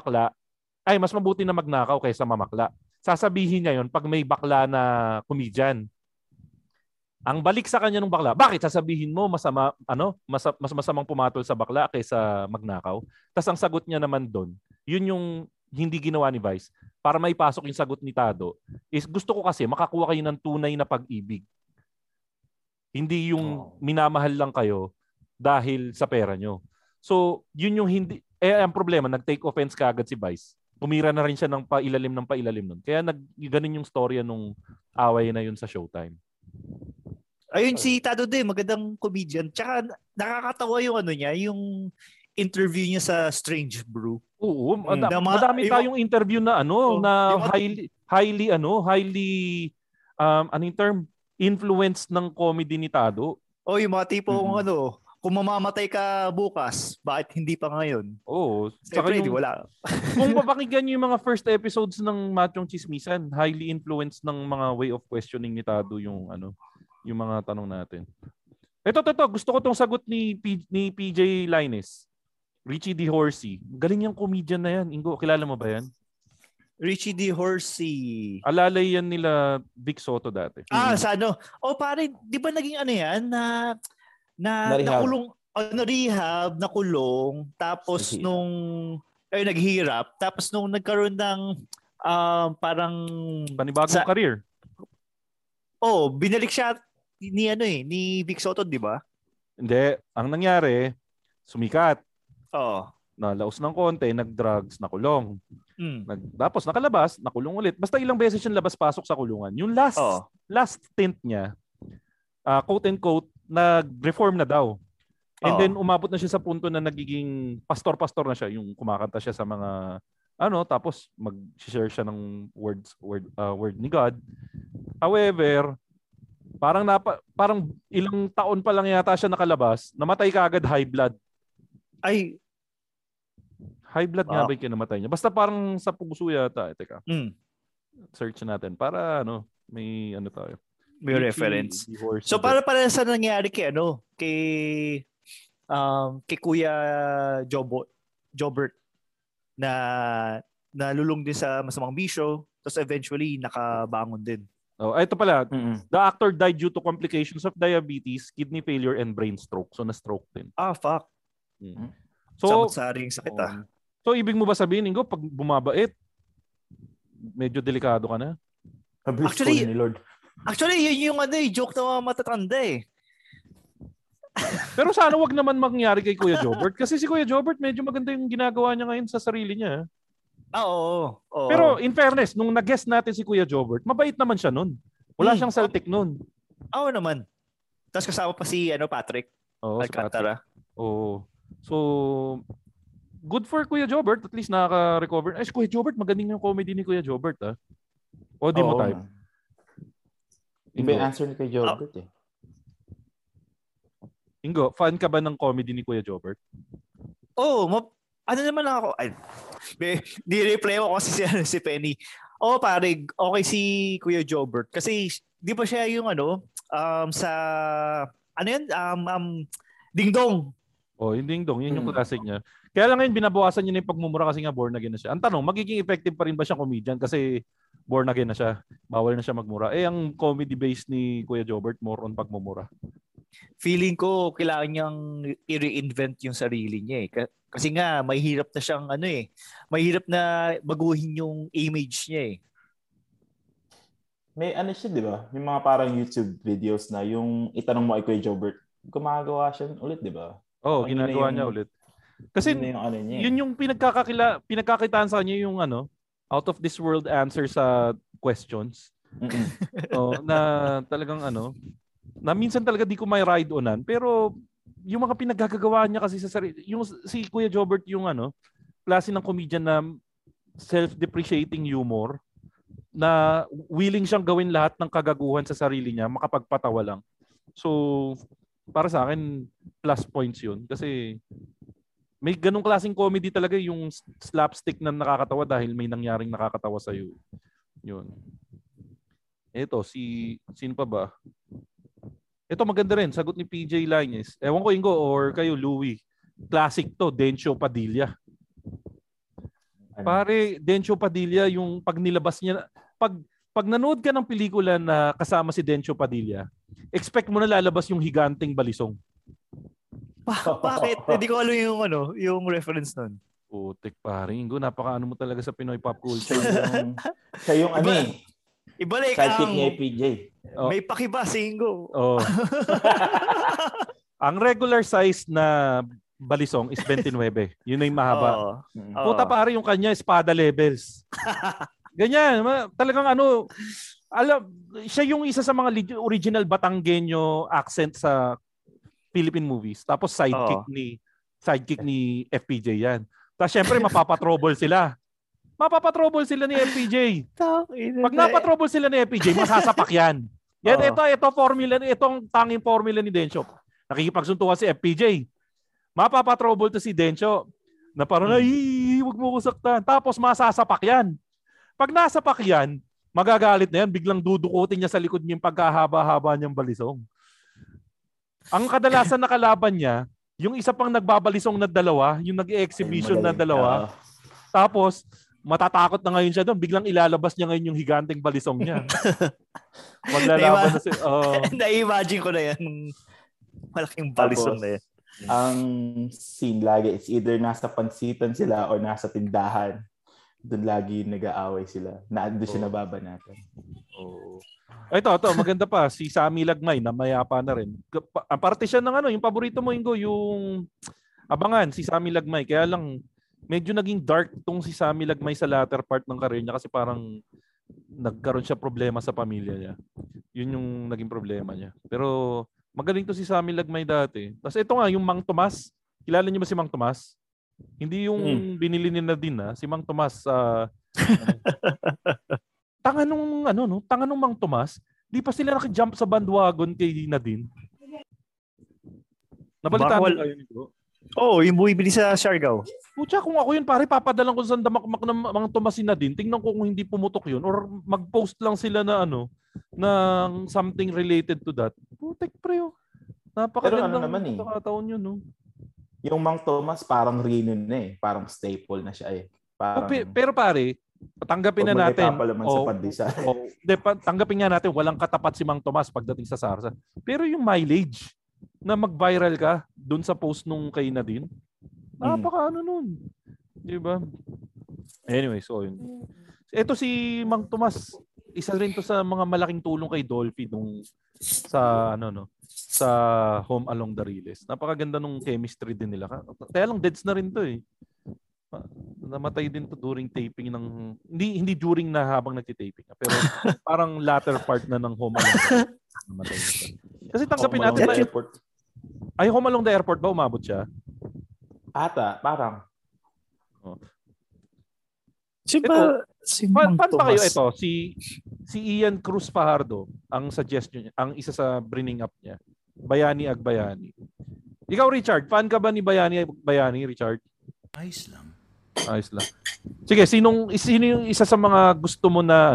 na magnakaw kaysa mamakla. Sasabihin niya yun pag may bakla na comedian. Ang balik sa kanya ng bakla, bakit sasabihin mo mas masamang pumatol sa bakla kaysa magnakaw? Tas ang sagot niya naman doon, yun yung hindi ginawa ni Vice. para maipasok yung sagot ni Tado is gusto ko kasi makakuha kayo ng tunay na pag-ibig. Hindi yung minamahal lang kayo dahil sa pera nyo. So, yun yung hindi... ang problema, nag-take offense kaagad si Vice. Umira na rin siya ng pailalim nun. Kaya ganun yung storya nung away na yun sa Showtime. Ayun, si Tado din, magandang comedian. Tsaka nakakatawa yung niya, yung interview niya sa Strange Brew. Oo, madami tayong interview na highly anong term? Influence ng comedy ni Tado. Yung mga tipong kung mamamatay ka bukas, bakit hindi pa ngayon? Oo. Saka wala. Kung papakinggan niyo yung mga first episodes ng Machong Chismisan, highly influenced ng mga way of questioning ni Tado yung mga tanong natin. Ito. Gusto ko tong sagot ni PJ Linus. Richie D. Horsey. Galing yung comedian na yan. Ingo, kilala mo ba yan? Richie D. Horsey. Alalay yan nila Vic Soto dati. Pare, di ba naging yan na nakulong, rehab, nakulong, tapos naghihirap, tapos nung nagkaroon ng parang panibagong career. Binalik siya ni Vic Soto, di ba? Hindi, ang nangyari, sumikat. Nalaos ng konti, nag-drugs, nakulong. Tapos nakalabas, nakulong ulit. Basta ilang beses yung labas-pasok sa kulungan. Yung last stint niya, quote and quote, nag-reform na daw. And then umabot na siya sa punto na nagiging pastor-pastor na siya, yung kumakanta siya sa mga tapos mag-share siya ng word ni God. However, parang ilang taon pa lang yata siya nakalabas, namatay kaagad high blood. High blood nga ba yung kinamatay niya? Basta parang sa puso yata. Teka. Search natin para may tayo. May reference. So para sa nangyari kay Kuya Jobert na nalulong din sa masamang bisyo, tapos eventually nakabangon din. Ito pala. The actor died due to complications of diabetes, kidney failure, and brain stroke. So na-stroke din. Fuck. So samot-saring sakit So ibig mo ba sabihin, Ingo, pag bumabait, medyo delikado ka na? Actually, yun yung joke na matatanda Pero sana wag naman mangyari kay Kuya Jobert kasi si Kuya Jobert medyo maganda yung ginagawa niya ngayon sa sarili niya. Oo. Pero in fairness, nung nag-guest natin si Kuya Jobert, mabait naman siya nun. Wala siyang saltik nun. Oo naman. Tapos kasama pa si Patrick Alcantara. So, good for Kuya Jobert. At least nakaka-recover. Kuya Jobert, magaling yung comedy ni Kuya Jobert. O di mo type? Iba yung answer ni Kuya Jobert Ingo, fan ka ba ng comedy ni Kuya Jobert? Naman ako. Ni-reply ko kasi si Penny. Pare, okay si Kuya Jobert. Kasi, di ba siya yung sa, Ding Dong. Yung Ding Dong, yun yung classic niya. Kaya lang ngayon, binabawasan niya na yung pagmumura kasi nga born again na siya. Ang tanong, magiging effective pa rin ba siya comedian? Kasi born again na siya. Bawal na siya magmura. Ang comedy base ni Kuya Jobert, more on pagmumura. Feeling ko, kailangan niyang i-reinvent yung sarili niya Kasi nga, may hirap na siyang may hirap na baguhin yung image niya May siya, di ba? May mga parang YouTube videos na yung itanong mo kay Kuya Jobert, gumagawa siya ulit, di ba? Ginagawa niya ulit. Kasi yun yung pinagkakitaan sa kanya yung out of this world answer sa questions. Na talagang na minsan talaga di ko may ride onan, pero yung mga pinaggagawa niya kasi sa sarili, yung si Kuya Jobert yung klase ng comedian na self-depreciating humor na willing siyang gawin lahat ng kagaguhan sa sarili niya, makapagpatawa lang. So para sa akin plus points yun kasi may ganung klaseng comedy talaga yung slapstick na nakakatawa dahil may nangyaring nakakatawa sa iyo. Yun. Ito sino pa ba? Ito maganda rin, sagot ni PJ Linus. Ewan ko Ingo or kayo Louie. Classic to, Dencio Padilla. Pare, Dencio Padilla yung pag nilabas niya, pag nanood ka ng pelikula na kasama si Dencio Padilla, expect mo na lalabas yung higanting balisong. Bakit? Hindi ko alam yung reference nun. Putik pare. Ingo, napaka-ano mo talaga sa Pinoy pop culture. Siya yung ano eh. Ibalik Sidekick ang... ni FPJ. May pakiba si Ingo. Oh. Ang regular size na balisong is 29. Yun na yung mahaba. Puta pare, yung kanya espada levels. Ganyan. Talagang ano, siya yung isa sa mga original Batanggenyo accent sa Philippine movies. Tapos sidekick ni FPJ yan. Tapos syempre mapapatrouble sila. Mapapatrouble sila ni FPJ. Pag napatrouble sila ni FPJ, masasapak yan. Yan, ito formula, itong tanging formula ni Dencho. Nakikipagsuntukan si FPJ. Mapapatrouble to si Dencho. Na parang, huwag mo ko saktan. Tapos masasapak yan. Pag nasapak yan, magagalit na yan. Biglang dudukutin niya sa likod niya yung pagkahaba-haba niyang balisong. Ang kadalasan na kalaban niya, yung isa pang nagbabalisong na dalawa, yung nag-exhibition na dalawa, tapos matatakot na ngayon siya doon, biglang ilalabas niya ngayon yung higanteng balisong niya. Maglalaban na siya. Na-imagine ko na yan. Malaking balisong na yan. Ang scene lagi, it's either nasa pansitan sila o nasa tindahan. Doon lagi nag-aaway sila. Doon siya nababanatan. Ito, maganda pa. Si Sammy Lagmay, na mayapa na rin. Ang parte siya ng ano, yung paborito mo, Ingo, yung Abangan, si Sammy Lagmay. Kaya lang, medyo naging dark tong si Sammy Lagmay sa latter part ng career niya kasi parang nagkaroon siya problema sa pamilya niya. Yun yung naging problema niya. Pero magaling to si Sammy Lagmay dati. Tapos ito nga, yung Mang Tomas. Kilala niyo ba si Mang Tomas? Hindi yung binili ni Nadine, si Mang Tomas. Tanga nung Mang Tomas, di pa sila nakijump sa bandwagon kay Nadine. Nabalitaan mo kayo nito? Yung bumibili sa Siargao. Pucha, kung ako yun, pare, papadalan ko sa damakmak ng Mang Tomas si Nadine. Tingnan ko kung hindi pumutok yun or mag-post lang sila na ng something related to that. Putek, pre. Napakagandang pagkakataon yun, no? Yung Mang Tomas, parang reunion na eh. Parang staple na siya eh. Parang... Pero pare, tanggapin na natin. Tanggapin nga natin, walang katapat si Mang Tomas pagdating sa SARSA. Pero yung mileage na mag-viral ka dun sa post nung kay Nadine, napaka nun. Di ba? Anyway, so yun. Ito si Mang Tomas, isa rin to sa mga malaking tulong kay Dolphy nung sa sa Home Along the Riles. Napakaganda nung chemistry din nila. Kaya lang deads na rin to eh. Namatay din to during taping ng hindi during na habang nagti-taping pero parang latter part na ng Home Along the namatay na siya. Kasi tanggapin natin na airport. Ay, Home Along the Airport ba umabot siya? Ata, parang. Paano ba kayo ito? Si Ian Cruz Fajardo, ang suggestion niya, ang isa sa bringing up niya. Bayani Agbayani. Ikaw, Richard, fan ka ba ni Bayani Agbayani, Richard? Ayos lang. Sige, sino yung isa sa mga gusto mo na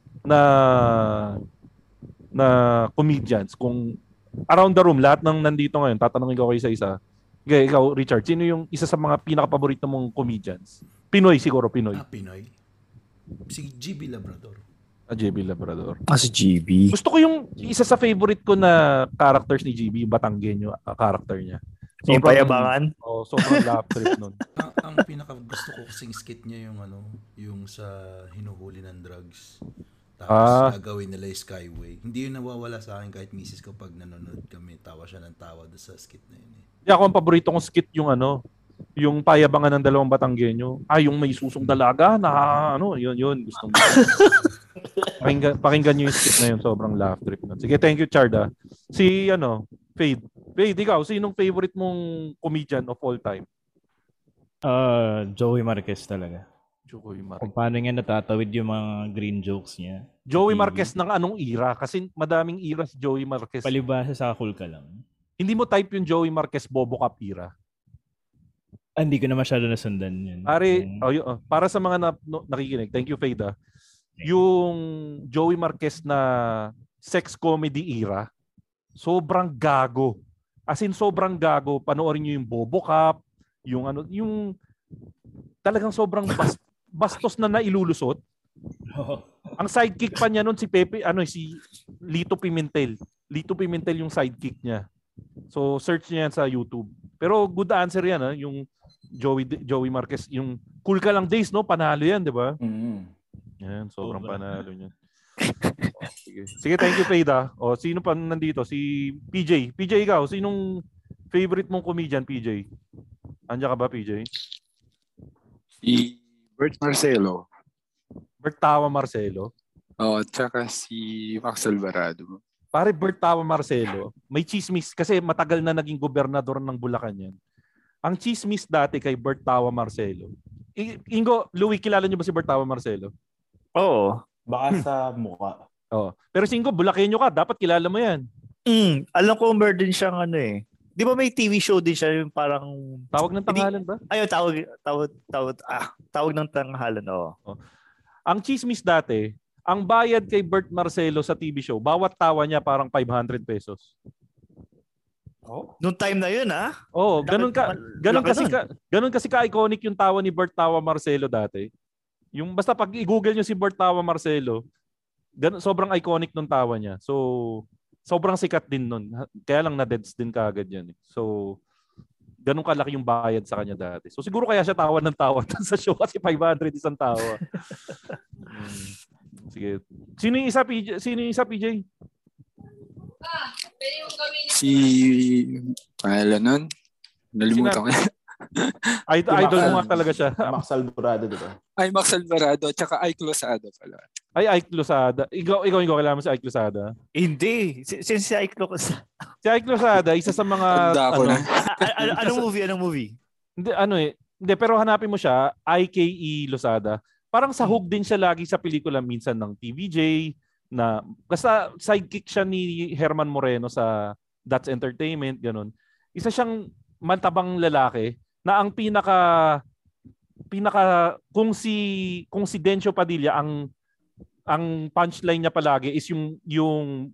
na comedians? Kung around the room, lahat ng nandito ngayon, tatanungin ko kayo isa-isa. Okay, ikaw, Richard, sino yung isa sa mga pinaka-paborito mong comedians? Pinoy siguro, Pinoy. Pinoy. Si GB Labrador. JB Labrador. Si GB. Gusto ko yung isa sa favorite ko na characters ni GB, yung Batanggenyo character niya. Yung payabangan? Sobrang laugh trip nun. Ang pinaka-gusto ko kasing skit niya yung sa hinuhuli ng drugs. Tapos gagawin nila yung Skyway. Hindi yun nawawala sa akin kahit misis ko pag nanonood kami. Tawa siya ng tawa doon sa skit na yun. Ako ang paborito kong skit yung yung payabangan ng dalawang Batanggenyo. Yung may susong dalaga na yun gustong pakinggan niyo yung skit na yun, sobrang laugh trip na. Sige, thank you, Charda. Si Fade, ikaw, sinong favorite mong comedian of all time? Joey Marquez talaga. Joey Marquez. Kung paano niya natatawid yung mga green jokes niya. Joey Marquez ng anong era? Kasi madaming era si Joey Marquez. Palibasa sa Cool Ka Lang. Hindi mo type yung Joey Marquez Bobo Cap era? Hindi ko na masyado nasundan yun. Para sa mga nakikinig, thank you, Fade. Yung Joey Marquez na sex comedy era, sobrang gago. As in, sobrang gago. Panoorin nyo yung Bobo Cap, yung talagang sobrang bastos na nailulusot. Ang sidekick pa niya nun si Pepe, si Lito Pimentel. Lito Pimentel yung sidekick niya. So, search niya yan sa YouTube. Pero good answer yan, yung Joey Marquez, yung cool ka lang days, no? Panalo yan, di ba? Yan, sobrang Sobra. panalo niyan. Sige, thank you, Peida. O, sino pa nandito? Si PJ. PJ, ikaw, sinong favorite mong comedian, PJ? Andiyan ka ba, PJ? Si Bert Marcelo. Bert Tawa Marcelo. Oo, tsaka si Max Alvarado. Pare, Bert Tawa Marcelo, may chismis kasi matagal na naging gobernador ng Bulacan yan. Ang chismis dati kay Bert Tawa Marcelo. Ingo, Louie, kilala niyo ba si Bert Tawa Marcelo? Oo. Baka sa mukha. Oo. Pero si Ingo, Bulakenyo ka, dapat kilala mo yan. Alam ko meron din siyang ano eh. Di ba may TV show din siya yung parang... Tawag ng Tanghalan ba? Ayun, tawag ng Tanghalan, oo. Ang chismis dati, ang bayad kay Bert Marcelo sa TV show, bawat tawa niya parang 500 pesos. Noong time na yun, ha? Oo, ganun kasi ka-iconic yung tawa ni Bert Tawa Marcelo dati. Yung basta pag i-google niyo si Bert Tawa Marcelo, sobrang iconic nung tawa niya. So, sobrang sikat din nun. Kaya lang na-deads din kaagad yan. So, ganun kalaki yung bayad sa kanya dati. So, siguro kaya siya tawa ng tawa sa show kasi 500 isang tawa. Sige. Sino yung isa, PJ? Si... Pangalan nun? Nalimutan ko. Idol mo nga talaga siya. Max Alvarado, diba? Ay, Max Alvarado, tsaka Ike Losada pala. Ay, Ike Losada. Ikaw, kilala mo si Ike Losada? Hindi. Si Ike Losada. Si Ike Losada, isa sa mga... Anong movie? Hindi, pero hanapin mo siya, IKE Losada. Parang sahog din siya lagi sa pelikula minsan ng TVJ, na basta sidekick siya ni Herman Moreno sa That's Entertainment, ganun. Isa siyang mantabang lalaki na ang pinaka kung si Dencio Padilla ang punchline niya palagi is yan.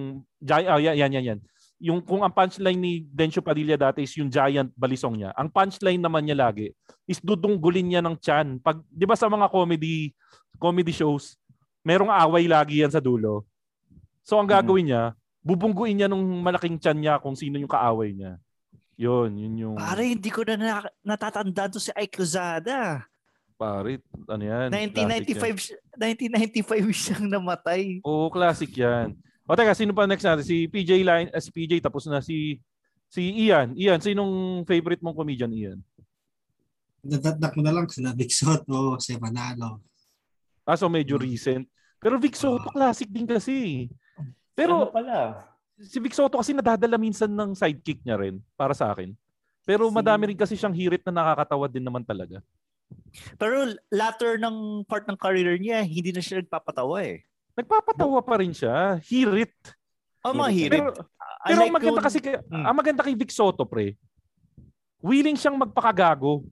Yung kung ang punchline ni Dencio Padilla dati is yung giant balisong niya. Ang punchline naman niya lagi is dudunggulin niya ng tiyan. Pag 'di ba sa mga comedy shows, merong away lagi yan sa dulo. So ang gagawin niya, bubungguin niya nung malaking tiyan niya kung sino yung kaaway niya. Yun yung... Pare, hindi ko na natatandaan to si Ike Lozada. Pare, ano yan? 1995 siyang namatay. Oo, classic yan. O teka, sino pa next natin? Si PJ tapos na si Ian. Ian, sinong favorite mong comedian, Ian? Nadadak mo na lang sila Vic Soto, si Manalo. So medyo recent. Pero Vic Soto, classic din kasi. Pero pala? Si Vic Soto kasi nadadala minsan ng sidekick niya rin, para sa akin. Pero madami rin kasi siyang hirit na nakakatawa din naman talaga. Pero latter ng part ng career niya, hindi na siya nagpapatawa eh. Nagpapatawa pa rin siya. Hirit. Mga hirit. Pero ang maganda kasi, ang maganda kay Vic Soto, pre, willing siyang magpakagago.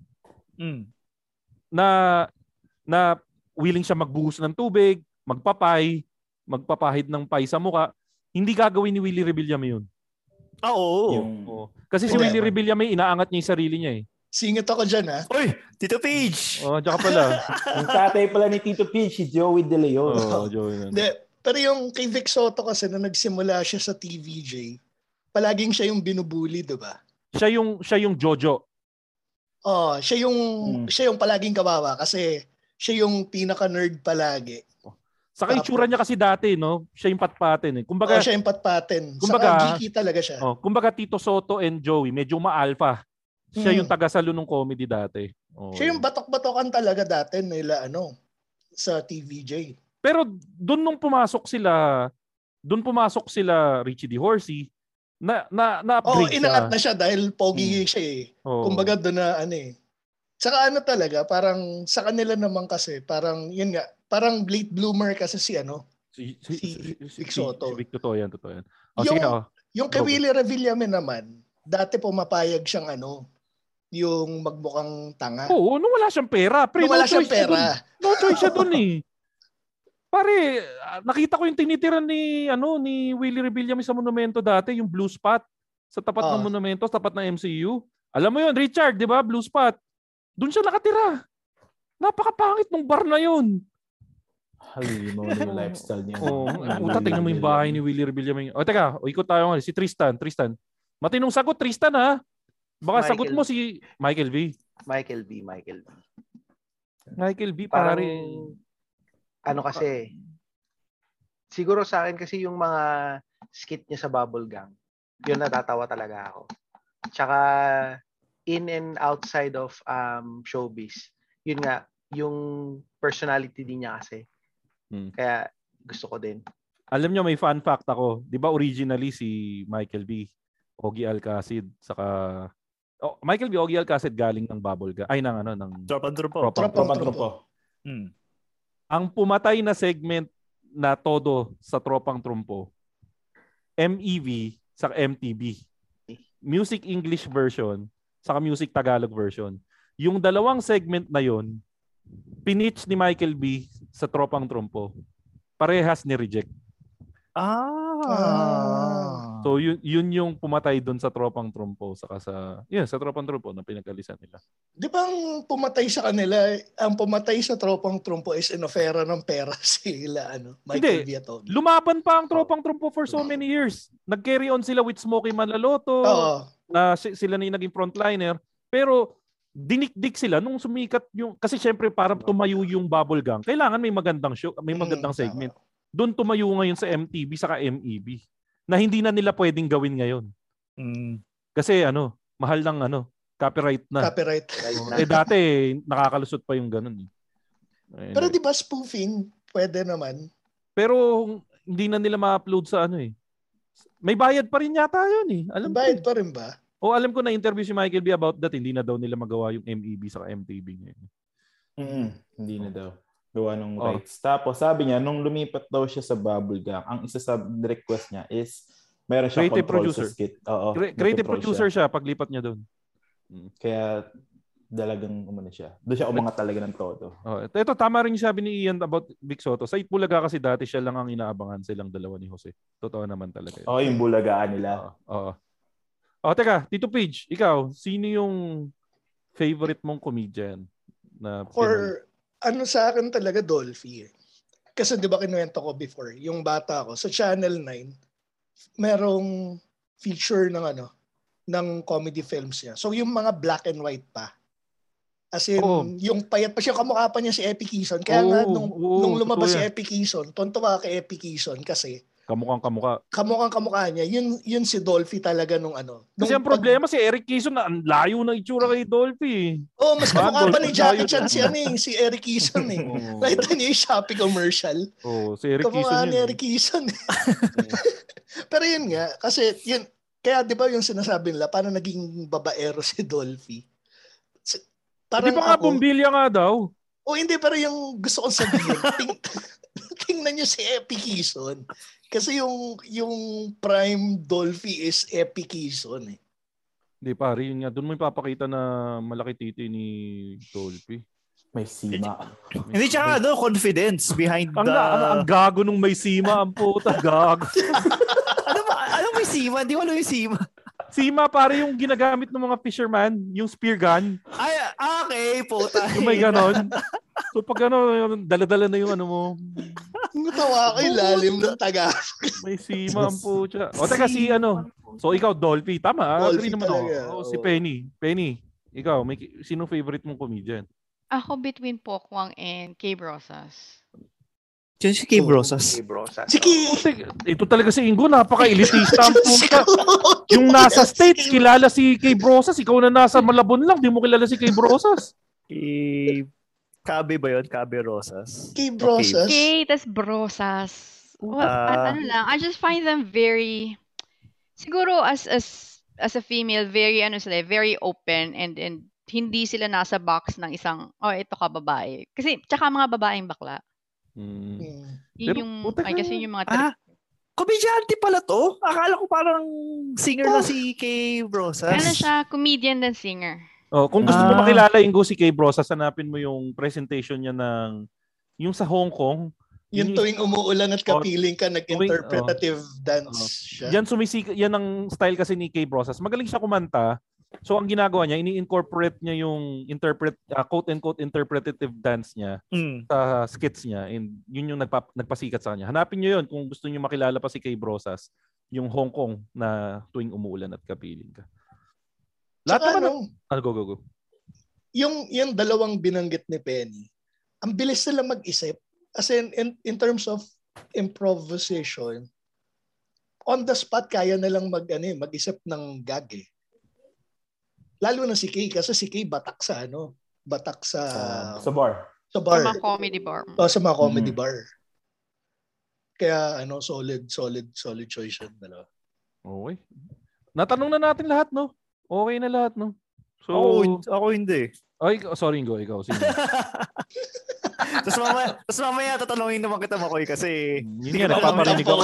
Na willing siya magbuhos ng tubig, magpapahid ng pay sa mukha. Hindi gagawin ni Willie Rebillame yun. Oo. Kasi si Willie Rebillame, inaangat niya yung sarili niya eh. Singit ako dyan, ha? Uy, Tito Page! Diyan ka pala. Yung tatay pala ni Tito Page, si Joey De Leon. Joey. Pero yung kay Vic Soto kasi na nagsimula siya sa TVJ, palaging siya yung binubuli, diba? Siya yung Jojo. Siya yung palaging kawawa kasi siya yung pinaka-nerd palagi. Saka itsura niya kasi dati, no? Siya yung patpatin eh. Kumbaga, siya yung patpatin. Saka geeky talaga siya. Kumbaga Tito Soto and Joey, medyo ma-alpha. Siya yung taga-salo ng comedy dati. Siya yung batok-batokan talaga dati nila sa TVJ. Pero doon pumasok sila Richie D. Horsey, na-upgrade siya. Inangat na siya dahil pogi siya eh. Kumbaga doon na Saka talaga, parang sa kanila naman kasi, parang yun nga, parang late bloomer kasi si Vic Soto. Vic, totoo yan. Yung kay Willie Rebillame naman, dati pumapayag siyang yung magmukhang tanga. Oo, nung wala siyang pera. No choice siya dun eh. Pare, nakita ko yung tinitiran ni Willie Rebillame sa monumento dati, yung Blue Spot sa tapat ng monumento, sa tapat ng MCU. Alam mo yun, Richard, di ba? Blue Spot. Doon siya nakatira. Napakapangit ng bar na yun. Halimo yung lifestyle niya. Tingnan mo yung bahay ni Willie Rebillame. Teka, ikot tayo ngayon. Si Tristan. Matinong sagot, Tristan ha. Baka sagot mo si Michael V. Michael B. Michael B. Parang, pare. ano kasi, siguro sa akin kasi yung mga skit niya sa Bubble Gang, yun natatawa talaga ako. Tsaka in and outside of showbiz, yun nga, yung personality din niya kasi. Kaya gusto ko din. Alam nyo, may fun fact ako. Di ba originally si Michael B. Ogie Alcacid, saka Michael B. Ogie Alcacid galing ng Bubble Gang. Ay, ng Tropang Trumpo. Ang pumatay na segment na todo sa Tropang Trumpo, MEV sa MTV. Music English version saka Music Tagalog version. Yung dalawang segment na yon, pinitch ni Michael B. sa Tropang Trumpo. Parehas ni-reject. So yun yung pumatay doon sa Tropang Trumpo saka sa Tropang Trumpo na pinagkalisan nila. Di ba ang pumatay sa kanila, ang pumatay sa Tropang Trumpo is inofera ng pera sila, Michael B. Atty. Lumaban pa ang Tropang Trumpo for so many years. Nag-carry on sila with Smokey Manlaloto, na sila na yung naging frontliner, pero dinikdik sila nung sumikat yung, kasi syempre para tumayo yung Bubble Gang, kailangan may magandang show, may magandang segment. Doon tumayo ngayon sa MTV saka MEB na hindi na nila pwedeng gawin ngayon. Kasi mahal ng copyright na. Copyright. Dati nakakalusot pa yung ganun. Pero di ba spoofing pwede naman? Pero hindi na nila ma-upload sa May bayad pa rin yata yun . Bayad pa rin ba? Alam ko na interview si Michael B. about that, hindi na daw nila magawa yung MEB sa MTV ngayon. Hindi na daw. Gawa ng rights. Tapos sabi niya, nung lumipat daw siya sa Bubble Gang, ang isa sa request niya is meron siya creative control producer. Sa skit. Creative producer siya paglipat niya doon. Kaya dalagang siya. Doon siya umangat talaga ng todo. Ito, tama rin sabi ni Ian about Vic Soto. Sa Itbulaga kasi dati siya lang ang inaabangan, silang dalawa ni Jose. Totoo naman talaga yun. Yung bulagaan nila. Teka, Tito Page, ikaw, sino yung favorite mong comedian? Sa akin talaga, Dolphy. Kasi di ba kinuwento ko before, yung bata ko, sa Channel 9, merong feature ng comedy films niya. So yung mga black and white pa. As in, yung payat pa siya, kamukha pa niya si Epi Kison. Kaya nung lumabas si Epi Kison, tontuwa kay Epi Kison kasi Kamukhang-kamukha niya. Yun si Dolphy talaga nung Kasi ang problema si Eric Kison na ang layo ng itsura kay Dolphy. Mas kamukha pa ni Jackie Chan si Eric Kison . Nakita niyo yung Shopee commercial. Si Eric Kison kamukha ni Eric Kison. Pero yun nga, kasi yun, kaya di ba yung sinasabi nila, paano naging babaero si Dolphy? Di ba nga bumbilya nga daw? Hindi, pero yung gusto kong sabihin, tingnan niyo si Epi Kison. Kasi yung prime Dolphy is Epi Kison . Hindi pare, yun nga. Doon mo ipapakita na malaki titi ni Dolphy. May sima. Hindi tsaka confidence behind ang gago nung may sima. Ang puta, gago. Ano may sima? Hindi ko alam yung sima. Sima pare yung ginagamit ng mga fisherman, yung spear gun. Ay, okay, puta. Yung may ganon. So pag dala-dala na yung mo. Natawa ko yung lalim ng taga. May sima ang puta. Teka si So ikaw, Dolphy. Tama, agree naman ako. Si Penny. Penny, ikaw, sino favorite mong comedian? Ako between Pokwang and Kay Brosas. Diyan si Kay Brosas. Ito talaga si Ingo, napaka-elitista ang puta. Yung nasa States, kilala si Kay Brosas. Ikaw na nasa Malabon lang, di mo kilala si Kay Brosas. Kabe ba yun? Kabe Rosas? Kay Brosas? Kay, tas Brosas. I just find them very, siguro as a female, very, very open and hindi sila nasa box ng isang, ito ka babae. Kasi, tsaka mga babaeng bakla. I guess yun yung mga komedyante pala to? Akala ko parang singer na si Kay Brosas. Siya, comedian and singer. Kung gusto mo makilala Ingo si Kay Brosas, hanapin mo yung presentation niya yung sa Hong Kong. Yung tuwing umuulan at kapiling ka, nag-interpretative dance siya. Yan ang style kasi ni Kay Brosas. Magaling siya kumanta. So ang ginagawa niya, ini-incorporate niya yung quote-unquote interpretative dance niya sa skits niya. And yun yung nagpasikat sa kanya. Hanapin niyo yun kung gusto niyo makilala pa si Kay Brosas, yung Hong Kong na tuwing umuulan at kapiling ka. Lahat naman go. yung dalawang binanggit ni Penny, ang bilis nila mag-isip. As in terms of improvisation, on the spot kaya nilang mag-isip ng gag eh. Lalo na si Kay kasi si Kay batak sa bar. Sa mga comedy bar. Sa mga comedy bar. Kaya solid choice yun dalawa. Okay. Natanong na natin lahat, no? Okay na lahat, no? So ako hindi. Ay, sorry, Ingo, ikaw. Sige. Tapos mamaya tatanungin naman kita, Makoy, kasi hindi nga, napaparinig ako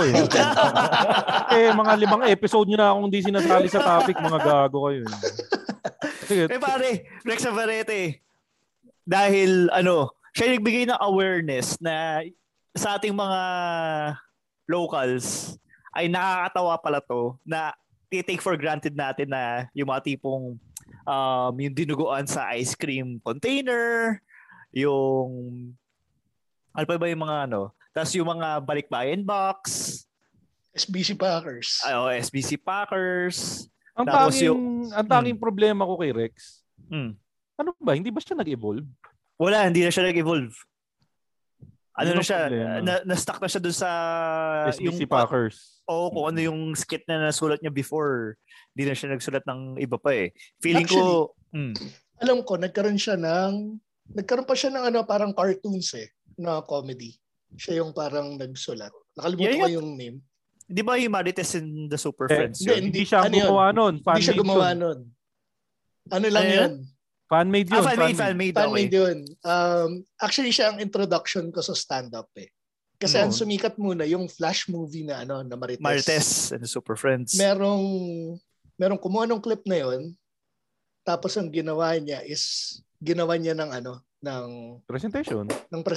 eh. Mga 5 episode nyo na akong hindi sinasali sa topic, mga gago kayo. Sige. Pare, Rex Navarrete, dahil siya nagbigay ng awareness na sa ating mga locals ay nakakatawa pala to na take for granted natin na yung mga tipong yung dinuguan sa ice cream container, yung ano pa ba yung mga tapos yung mga balikbayan box, SBC Packers. SBC Packers. Ang tanging problema ko kay Rex. Ano ba? Hindi ba siya nag-evolve? Wala, hindi na siya nag-evolve. Na siya, na-stuck na siya dun sa SBC Packers. Kung ano yung skit na nasulat niya before. Hindi na siya nagsulat ng iba pa eh. Feeling ko, alam ko, nagkaroon pa siya ng parang cartoons na comedy. Siya yung parang nagsulat. Nakalimutan ko yung name. Di ba yung Marites and the Super Friends? Hindi siya gumawa nun. Hindi siya gumawa nun. Ano lang yun? Fan-made yun. Fan-made yun. Actually, siya ang introduction ko sa stand-up eh. Kasi ang sumikat muna yung Flash movie na na Marites. Marites and the Super Friends. Merong kumuha ng clip na yun. Tapos ang ginawa niya ng ng presentation.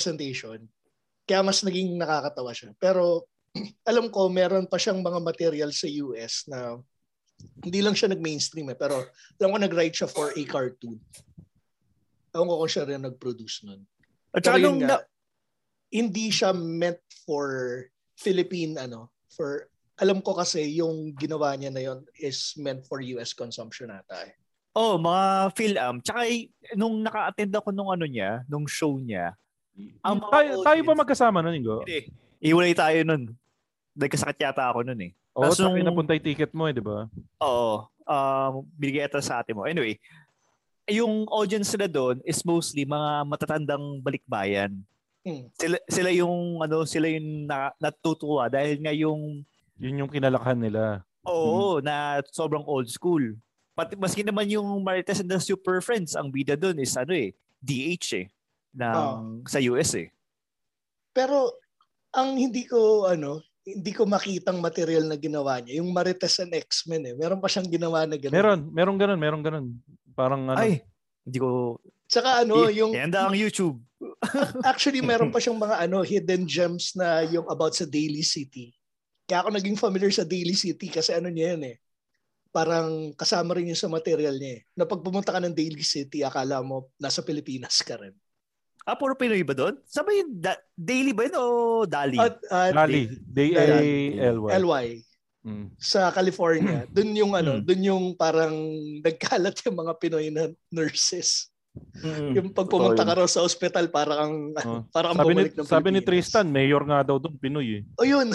Kaya mas naging nakakatawa siya. Pero alam ko meron pa siyang mga material sa US na hindi lang siya nag-mainstream pero alam ko nag-write siya for a cartoon. Alam ko kung siya rin nag-produce nun. At saka hindi siya meant for Philippine alam ko kasi yung ginawa niya na yon is meant for US consumption ata eh. Mga film. Tsaka nung naka-attend ako nung show niya. Tayo ba magkasama nun, Ingo? Hindi. Iwalay tayo nun. Nagkasakit yata ako nun eh. Tapos napunta yung ticket mo eh, di ba? Oo. Binigay ito sa ate mo. Anyway, yung audience nila doon is mostly mga matatandang balikbayan. Sila yung natutuwa dahil nga yun yung kinalakhan nila. Oo, na sobrang old school. Pati maski naman yung Marites and the Super Friends, ang bida doon is DH sa US eh. Pero ang hindi ko makitang material na ginawa niya, yung Marites and X-Men eh. Meron pa siyang ginawa na gano'n. Meron ganun. Parang Ay, hindi ko... Tsaka yung... Handa ang YouTube. Actually, meron pa siyang mga hidden gems na yung about sa Daly City. Kaya ako naging familiar sa Daly City kasi niya yun eh. Parang kasama rin yun sa material niya eh. Na pag pumunta ka ng Daly City, akala mo nasa Pilipinas ka rin. Puro Pinoy ba doon? Saan ba yung Daily ba yun o Dali? Dali. D-A-L-Y. Sa California. Doon yung doon yung parang nagkalat yung mga Pinoy na nurses. Yung pag pumunta ka raw sa ospital parang bumalik ng Pilipinas. Sabi ni Tristan, mayor nga daw doon Pinoy eh. Yun.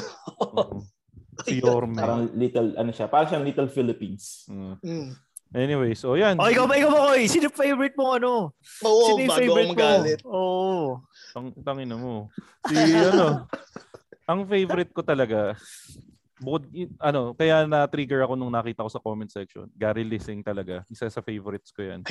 Si Yorme. Parang parang siyang Little Philippines. Anyway, so yan. Ikaw ba, Koy? Sino favorite mo Sino yung favorite mo? Tangina mo. Ang favorite ko talaga, kaya na-trigger ako nung nakita ko sa comment section. Gary Lissing talaga. Isa sa favorites ko yan.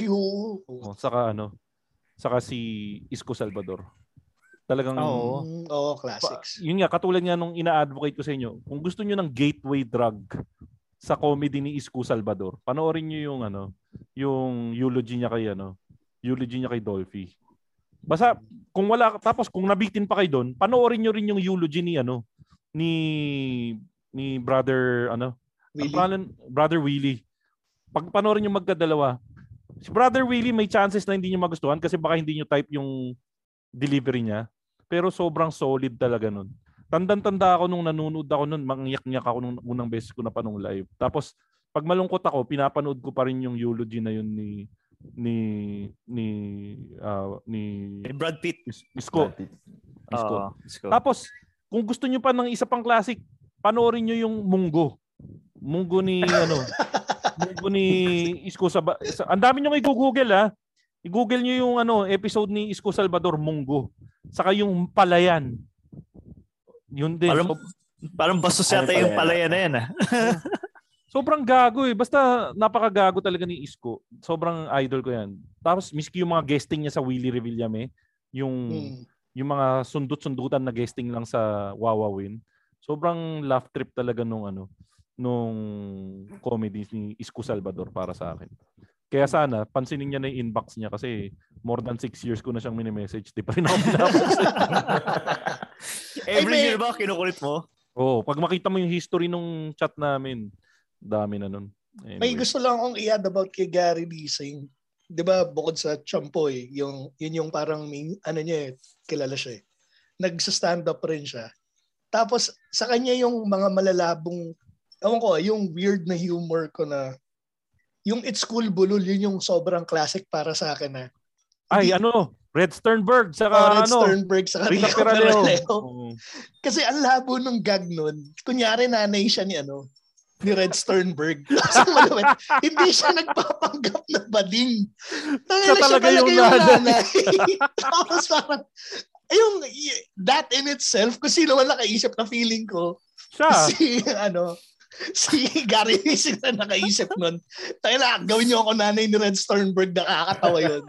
Saka si Isko Salvador. Talagang classics. Yun nga, katulad nga nung ina-advocate ko sa inyo, kung gusto niyo ng gateway drug sa comedy ni Isko Salvador, panoorin niyo yung eulogy niya kay Dolphy. Basta kung kung nabitin pa kayo doon, panoorin niyo rin yung eulogy ni brother Willie. Brother Willie. Pag panoorin niyo magkadalawa, si Brother Willie may chances na hindi niyo magustuhan kasi baka hindi niyo type yung delivery niya, pero sobrang solid talaga nun. Tandang-tanda ako nung nanonood ako nun, mangyak-nyak ako nung unang beses ko na panong live. Tapos, pag malungkot ako, pinapanood ko pa rin yung eulogy na yun ni Brad Pitt. Isko. Tapos, kung gusto nyo pa ng isa pang classic, panoorin nyo yung Munggo. Munggo ni Isko ang dami nyo i-google ha. I-google nyo yung episode ni Isko Salvador Munggo. Saka yung Palayan. Yun din. Parang bastos yata yung Palayan na yan. Sobrang gago eh. Basta napakagago talaga ni Isko. Sobrang idol ko yan. Tapos miski yung mga guesting niya sa Willie Revillame, yung mga sundut-sundutan na guesting lang sa Wawawin. Sobrang laugh trip talaga nung comedy ni Isko Salvador para sa akin. Kaya sana, pansinin niya na yung inbox niya kasi more than 6 years ko na siyang mini-message. Di pa rin ako pinapos. Every year ba kinukulit mo? Oo. Pag makita mo yung history nung chat namin, dami na nun. Anyway. May gusto lang akong i-add about kay Gary Leasing. Di ba, bukod sa Champoy, yun yung parang kilala siya eh. Nagsa-stand up rin siya. Tapos, sa kanya yung mga malalabong, yung weird na humor ko na, yung It's Cool Bulol, yun yung sobrang classic para sa akin na. Red Sternberg, saka Sternberg, saka Rica Peraleo. Kasi ang labo ng gag nun, kunyari nanay siya ni Red Sternberg. Hindi siya nagpapanggap na bading. Siya talaga yung nanay. Tapos parang, that in itself, kung sino man nakaisip na feeling ko, si Gary Leasing na nakaisip nun. Tayo na, gawin niyo ako nanay ni Red Sternberg, nakakatawa yun.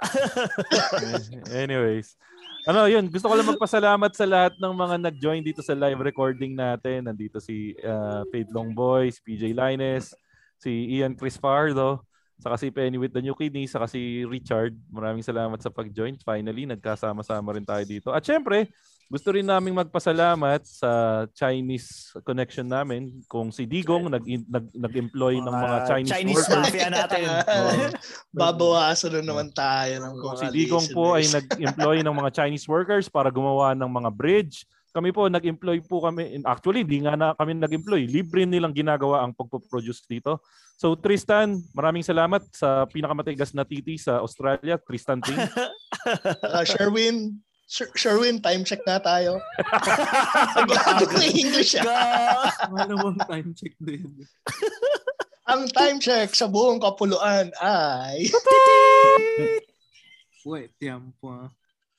Anyways. Yun, gusto ko lang magpasalamat sa lahat ng mga nag-join dito sa live recording natin. Nandito si Fade Longboy, si PJ Lines, si Ian Chris Fardo, saka si Penny with the New Kidney, saka si Richard. Maraming salamat sa pag-join. Finally, nagkasama-sama rin tayo dito. At syempre, gusto rin naming magpasalamat sa Chinese connection namin. Kung si Digong nag-employ ng mga Chinese workers. Mafia natin. Babawasan na naman tayo ng si Digong po ay nag-employ ng mga Chinese workers para gumawa ng mga bridge. Kami po, nag-employ po kami. Actually, hindi nga na kami nag-employ. Libre nilang ginagawa ang pagpo-produce dito. So, Tristan, maraming salamat sa pinakamatigas na titi sa Australia. Tristan Ting. Sherwin, time check na tayo. Gagawin na English Ano bang time check din? Ang time check sa buong kapuluan ay... Wait, tiempo.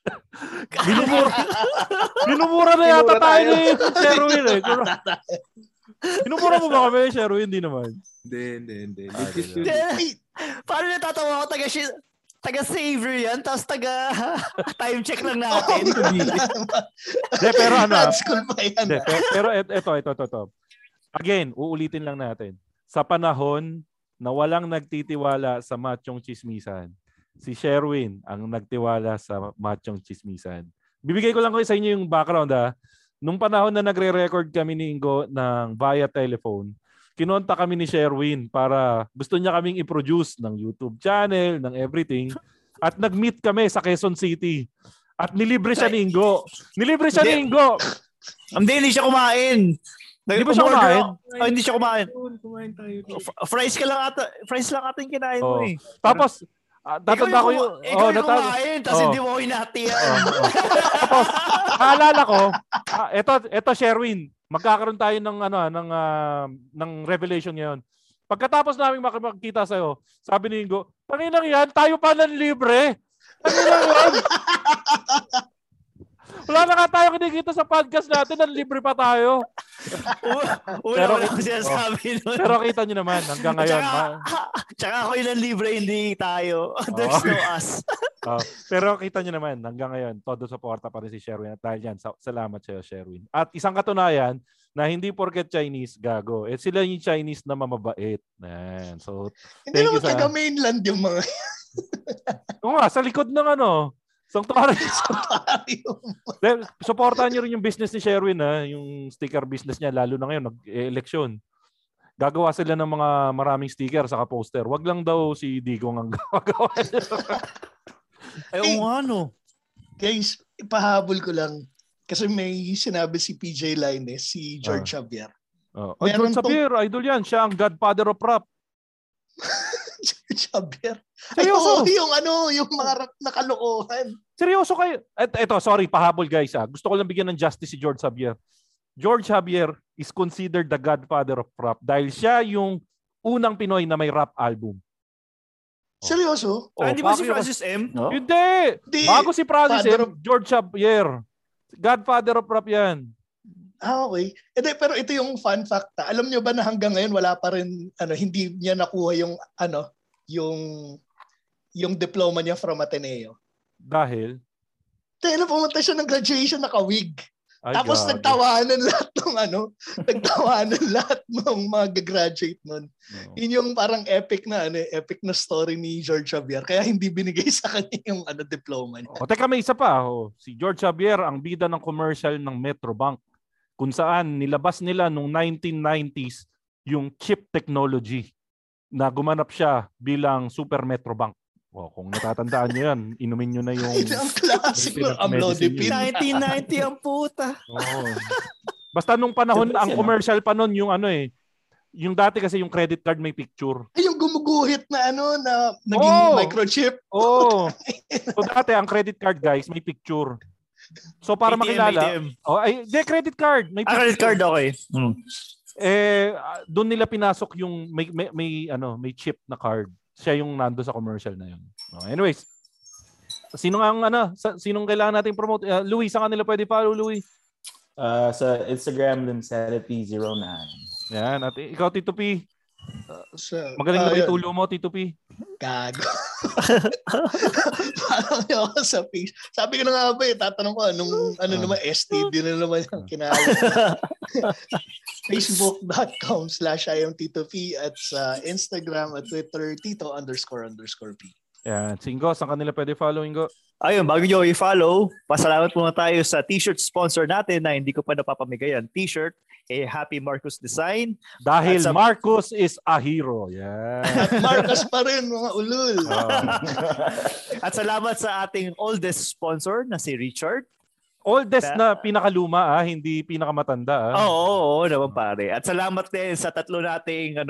Binumura na yata tayo ni Sherwin eh. Binumura mo ba kami, Sherwin? Hindi naman. Hindi. Paano natatawa ko taga-saver yan, tapos taga-time check lang natin. Pero school pa yan. Pero ito. Again, uulitin lang natin. Sa panahon na walang nagtitiwala sa machong chismisan, si Sherwin ang nagtiwala sa machong chismisan. Bibigay ko lang sa inyo yung background Nung panahon na nagre-record kami ni Ingo ng via telephone, kinonta kami ni Sherwin para gusto niya kaming i-produce ng YouTube channel, ng everything. At nag-meet kami sa Quezon City. At nilibre siya ni Ingo. Hindi siya kumain. Hindi ba siya kumain? Hindi siya kumain. Kumain tayo. Fries lang ata yung kinain mo eh. Tapos, tatanda ko yung... Ikaw yung kumain, tapos hindi mo hinatian. Tapos, naalala ko, ito Sherwin, magkakaroon tayo ng revelation ngayon. Pagkatapos namin makikita sa'yo, sabi ni Ingo, tanginang yan, tayo pa ng libre. Tanginang yan. Wala na nga tayo kinikita sa podcast natin, ng libre pa tayo. Pero kita nyo naman, hanggang ngayon. Tsaka ako yung libre, hindi tayo. There's no us. Pero kita nyo naman, hanggang ngayon, todo suporta pa rin si Sherwin. At dahil yan, salamat sa'yo, Sherwin. At isang katunayan, na hindi porket Chinese, gago. Sila yung Chinese na mamabait. So, hindi naman taga-mainland yung mga... Oo nga, sa likod ng Sanctuarium. Supportahan nyo rin yung business ni Sherwin, yung sticker business niya, lalo na ngayon, nag-eleksyon. Gagawa sila ng mga maraming sticker saka poster. Wag lang daw si Digong ang gagawa. Guys, ipahabol ko lang. Kasi may sinabi si PJ Lines, si George Xavier. George Xavier, idol yan. Siya ang godfather of rap. Xavier. Seryoso? Yung mga rap na kalokohan. Seryoso kayo? Eto, sorry, pahabol guys. Gusto ko lang bigyan ng justice si George Xavier. George Xavier is considered the godfather of rap dahil siya yung unang Pinoy na may rap album. Seryoso? Hindi ba si Francis M? No? Hindi! Bago si Francis M, George Xavier. Godfather of rap yan. Okay. Pero ito yung fun fact. Alam nyo ba na hanggang ngayon wala pa rin, hindi niya nakuha yung diploma niya from Ateneo? Dahil pumunta siya ng graduation naka-wig. Ay, tapos gabi. nagtawanan lahat ng mga graduate nun. No. Yun yung parang epic na story ni George Xavier. Kaya hindi binigay sa kanya yung diploma niya. Teka, may isa pa. Si George Xavier ang bida ng commercial ng Metrobank kung saan nilabas nila nung 1990s yung chip technology na gumanap siya bilang Super Metrobank. Kung natatandaan nyo yan, inumin nyo na yung... Ang classic ng amlodipine. 1990 ang puta. Basta nung panahon, ang commercial pa nun, yung yung dati kasi yung credit card may picture. Yung gumuguhit na na naging microchip. So dati, ang credit card guys, may picture. So para ATM, makilala... credit card. May credit card, okay. Doon nila pinasok yung may chip na card. Siya yung nando sa commercial na yun. Anyways, sinong kailangan natin promote? Louis, saan kanila pwede follow, Louis? Sa Instagram, Limsanity09. Yan. At ikaw, Tito P. Magaling na ba yung tulo mo, Tito P? Gago. Parang ako sa page. Sabi ko na nga ba tatanong ko naman STD na naman yung kinala. Facebook.com/IamTitoP at sa Instagram at Twitter Tito__P. Yan. Singo, saan kanila pwede follow, Ingo? Ayun, bago nyo i-follow, pasalamat muna tayo sa t-shirt sponsor natin na hindi ko pa napapamigayan. T-shirt, Happy Marcus Design. Dahil Marcus is a hero. Yeah. At Marcus pa rin, mga ulul. At salamat sa ating oldest sponsor na si Richard. Oldest na pinakaluma, hindi pinakamatanda. Oo, naman pare. At salamat din sa tatlo nating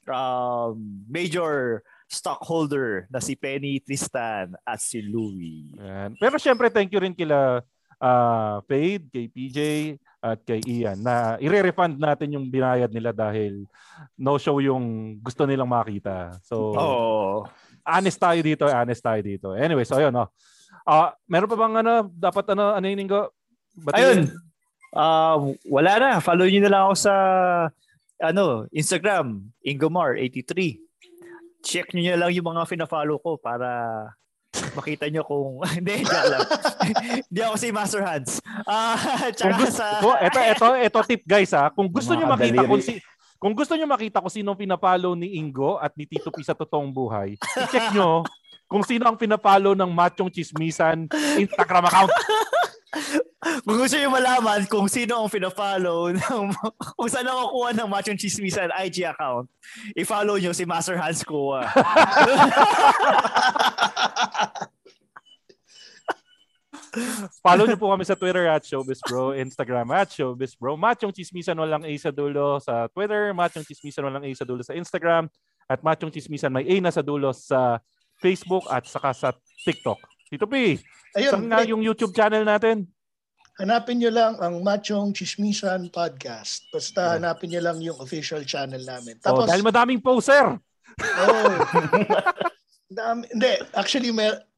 major stockholder na si Penny, Tristan at si Louie. Yan. Pero syempre thank you rin kila Fade, kay PJ at kay Ian na i-refund natin yung binayad nila dahil no show yung gusto nilang makita. So honest tayo dito. Anyway, so ayun meron pa bang dapat Ingo? Ayun. Wala na. Follow niyo na lang ako sa Instagram, Ingomar83. Check nyo lang yung mga fina-follow ko para makita nyo kung hindi, joke lang. Hindi ako si Master Hans. Ito tip guys kung gusto nyo makita kung gusto nyo makita kung sino pina-follow ni Ingo at ni Tito P sa totoong buhay, i-check nyo kung sino ang pina-follow ng Machong Chismisan Instagram account. Kung gusto nyo malaman kung sino ang pina-follow kung saan nakukuha ng Machong Chismisan IG account, i-follow nyo si Master Hans Koa. Follow nyo po kami sa Twitter @showbizbro, Instagram @showbizbro, Machong Chismisan walang A sa dulo sa Twitter, Machong Chismisan walang A sa dulo sa Instagram, at Machong Chismisan may A na sa dulo sa Facebook at saka sa TikTok. Tito P, saan nga yung YouTube channel natin? Hanapin nyo lang ang Machong Chismisan Podcast. Basta hanapin nyo lang yung official channel namin. Tapos, dahil madaming poster. Hindi, actually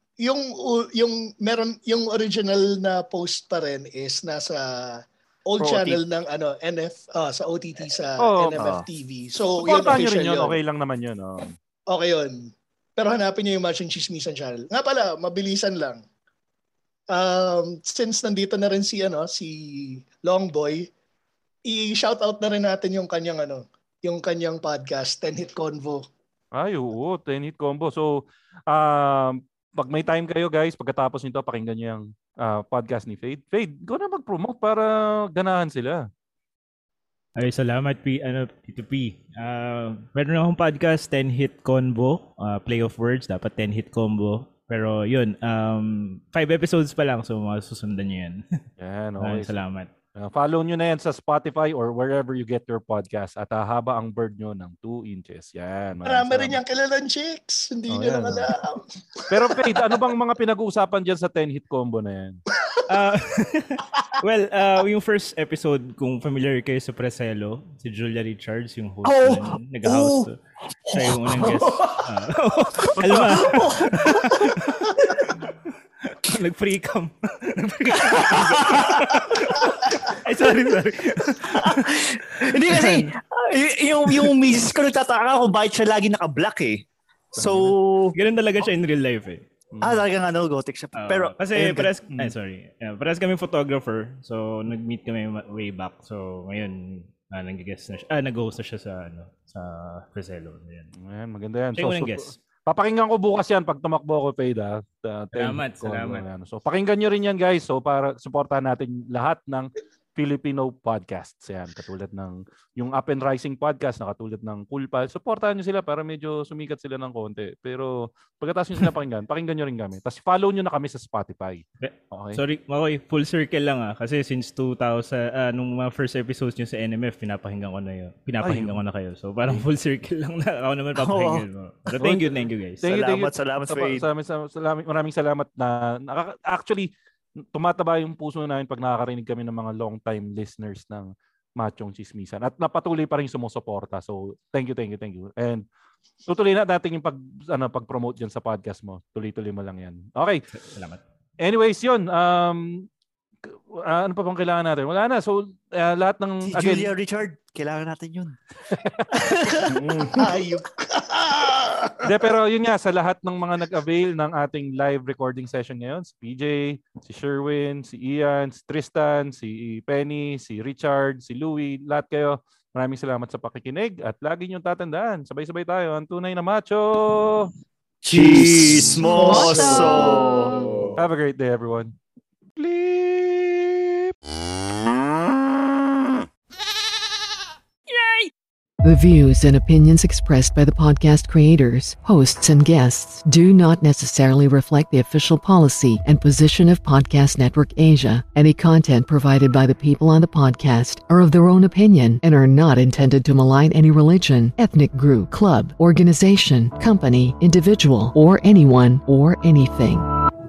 yung original na post pa rin is nasa old channel ng sa OTT sa NMF TV. So yung official yun. Okay lang naman yun. Okay yun. Pero hanapin niyo yung Machong Chismisan channel. Nga pala, mabilisan lang. Since nandito na rin si Longboy, i-shoutout na rin natin yung kanyang podcast, 10 Hit Convo. Ay, oo, 10 Hit Combo. So, pag may time kayo guys, pagkatapos nito, pakinggan niyo yung podcast ni Fade. Fade, go na mag-promote para ganahan sila. Ay, salamat Tito P. Meron akong podcast, 10 Hit Combo, Play of Words, dapat 10 Hit Combo. Pero yun, 5 episodes pa lang, so masusundan niyo yan. Yan, okay. Salamat. Follow nyo na yan sa Spotify or wherever you get your podcast at haba ang bird nyo ng 2 inches. Yan. Marami rin yung kilalang chicks. Hindi nyo lang alam. Pero Faith, ano bang mga pinag-uusapan dyan sa 10-hit combo na yan? Yung first episode, kung familiar kayo sa Preselo, si Julia Richards, yung host nag-house. Siya yung unang guest. Alam mo, nag-freecam. Ay, sorry. Hindi kasi, yung misis ko nagtataka kung bakit siya lagi naka-black eh. So, ganun talaga siya in real life eh. Talagang gothic siya. Pero, kasi pares kami photographer. So, nag-meet kami way back. So, ngayon, nag-guest na siya. Nag-host na siya sa Preselo. Ayan, maganda yan. Siya yung guest. Papakinggan ko bukas yan pag tumakbo ako, Fade. Salamat. So, pakinggan nyo rin yan, guys. So, para supportahan natin lahat ng Filipino podcasts. Yan, katulad ng yung Up and Rising podcast na katulad ng Cool Pal. Supportahan nyo sila para medyo sumikat sila ng konti. Pero pagkatapos nyo sila pakinggan nyo rin kami. Tapos follow nyo na kami sa Spotify. Okay? Sorry, Makoy, full circle lang kasi since 2000, nung mga first episodes nyo sa NMF, pinapakinggan ko na kayo. So parang full circle lang na ako naman papakinggan mo. Pero thank you guys. Salamat Maraming salamat na actually tumataba yung puso namin pag nakakarinig kami ng mga long-time listeners ng Machong Chismisan at napatuloy pa rin sumusuporta. So, thank you. And tutuloy na natin yung pag-promote dyan sa podcast mo. Tuloy-tuloy mo lang yan. Okay. Salamat. Anyways, yun. Ano pa bang kailangan natin? Wala na. So, lahat ng... Julia Richard, kailangan natin yun. Ayok ka! Pero yun nga, sa lahat ng mga nag-avail ng ating live recording session ngayon, si PJ, si Sherwin, si Ian, si Tristan, si Penny, si Richard, si Louie, lahat kayo, maraming salamat sa pakikinig at lagi niyong tatandaan, sabay-sabay tayo, ang tunay na macho! Chismoso! Have a great day, everyone. The views and opinions expressed by the podcast creators, hosts, and guests do not necessarily reflect the official policy and position of Podcast Network Asia. Any content provided by the people on the podcast are of their own opinion and are not intended to malign any religion, ethnic group, club, organization, company, individual, or anyone or anything.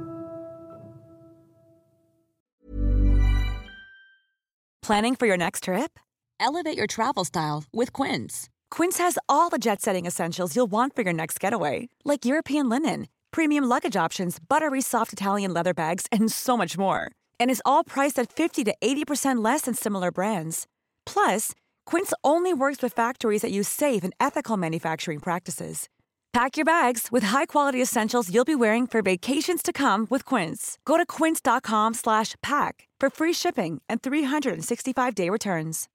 Planning for your next trip? Elevate your travel style with Quince. Quince has all the jet-setting essentials you'll want for your next getaway, like European linen, premium luggage options, buttery soft Italian leather bags, and so much more. And is all priced at 50 to 80% less than similar brands. Plus, Quince only works with factories that use safe and ethical manufacturing practices. Pack your bags with high-quality essentials you'll be wearing for vacations to come with Quince. Go to quince.com/pack for free shipping and 365-day returns.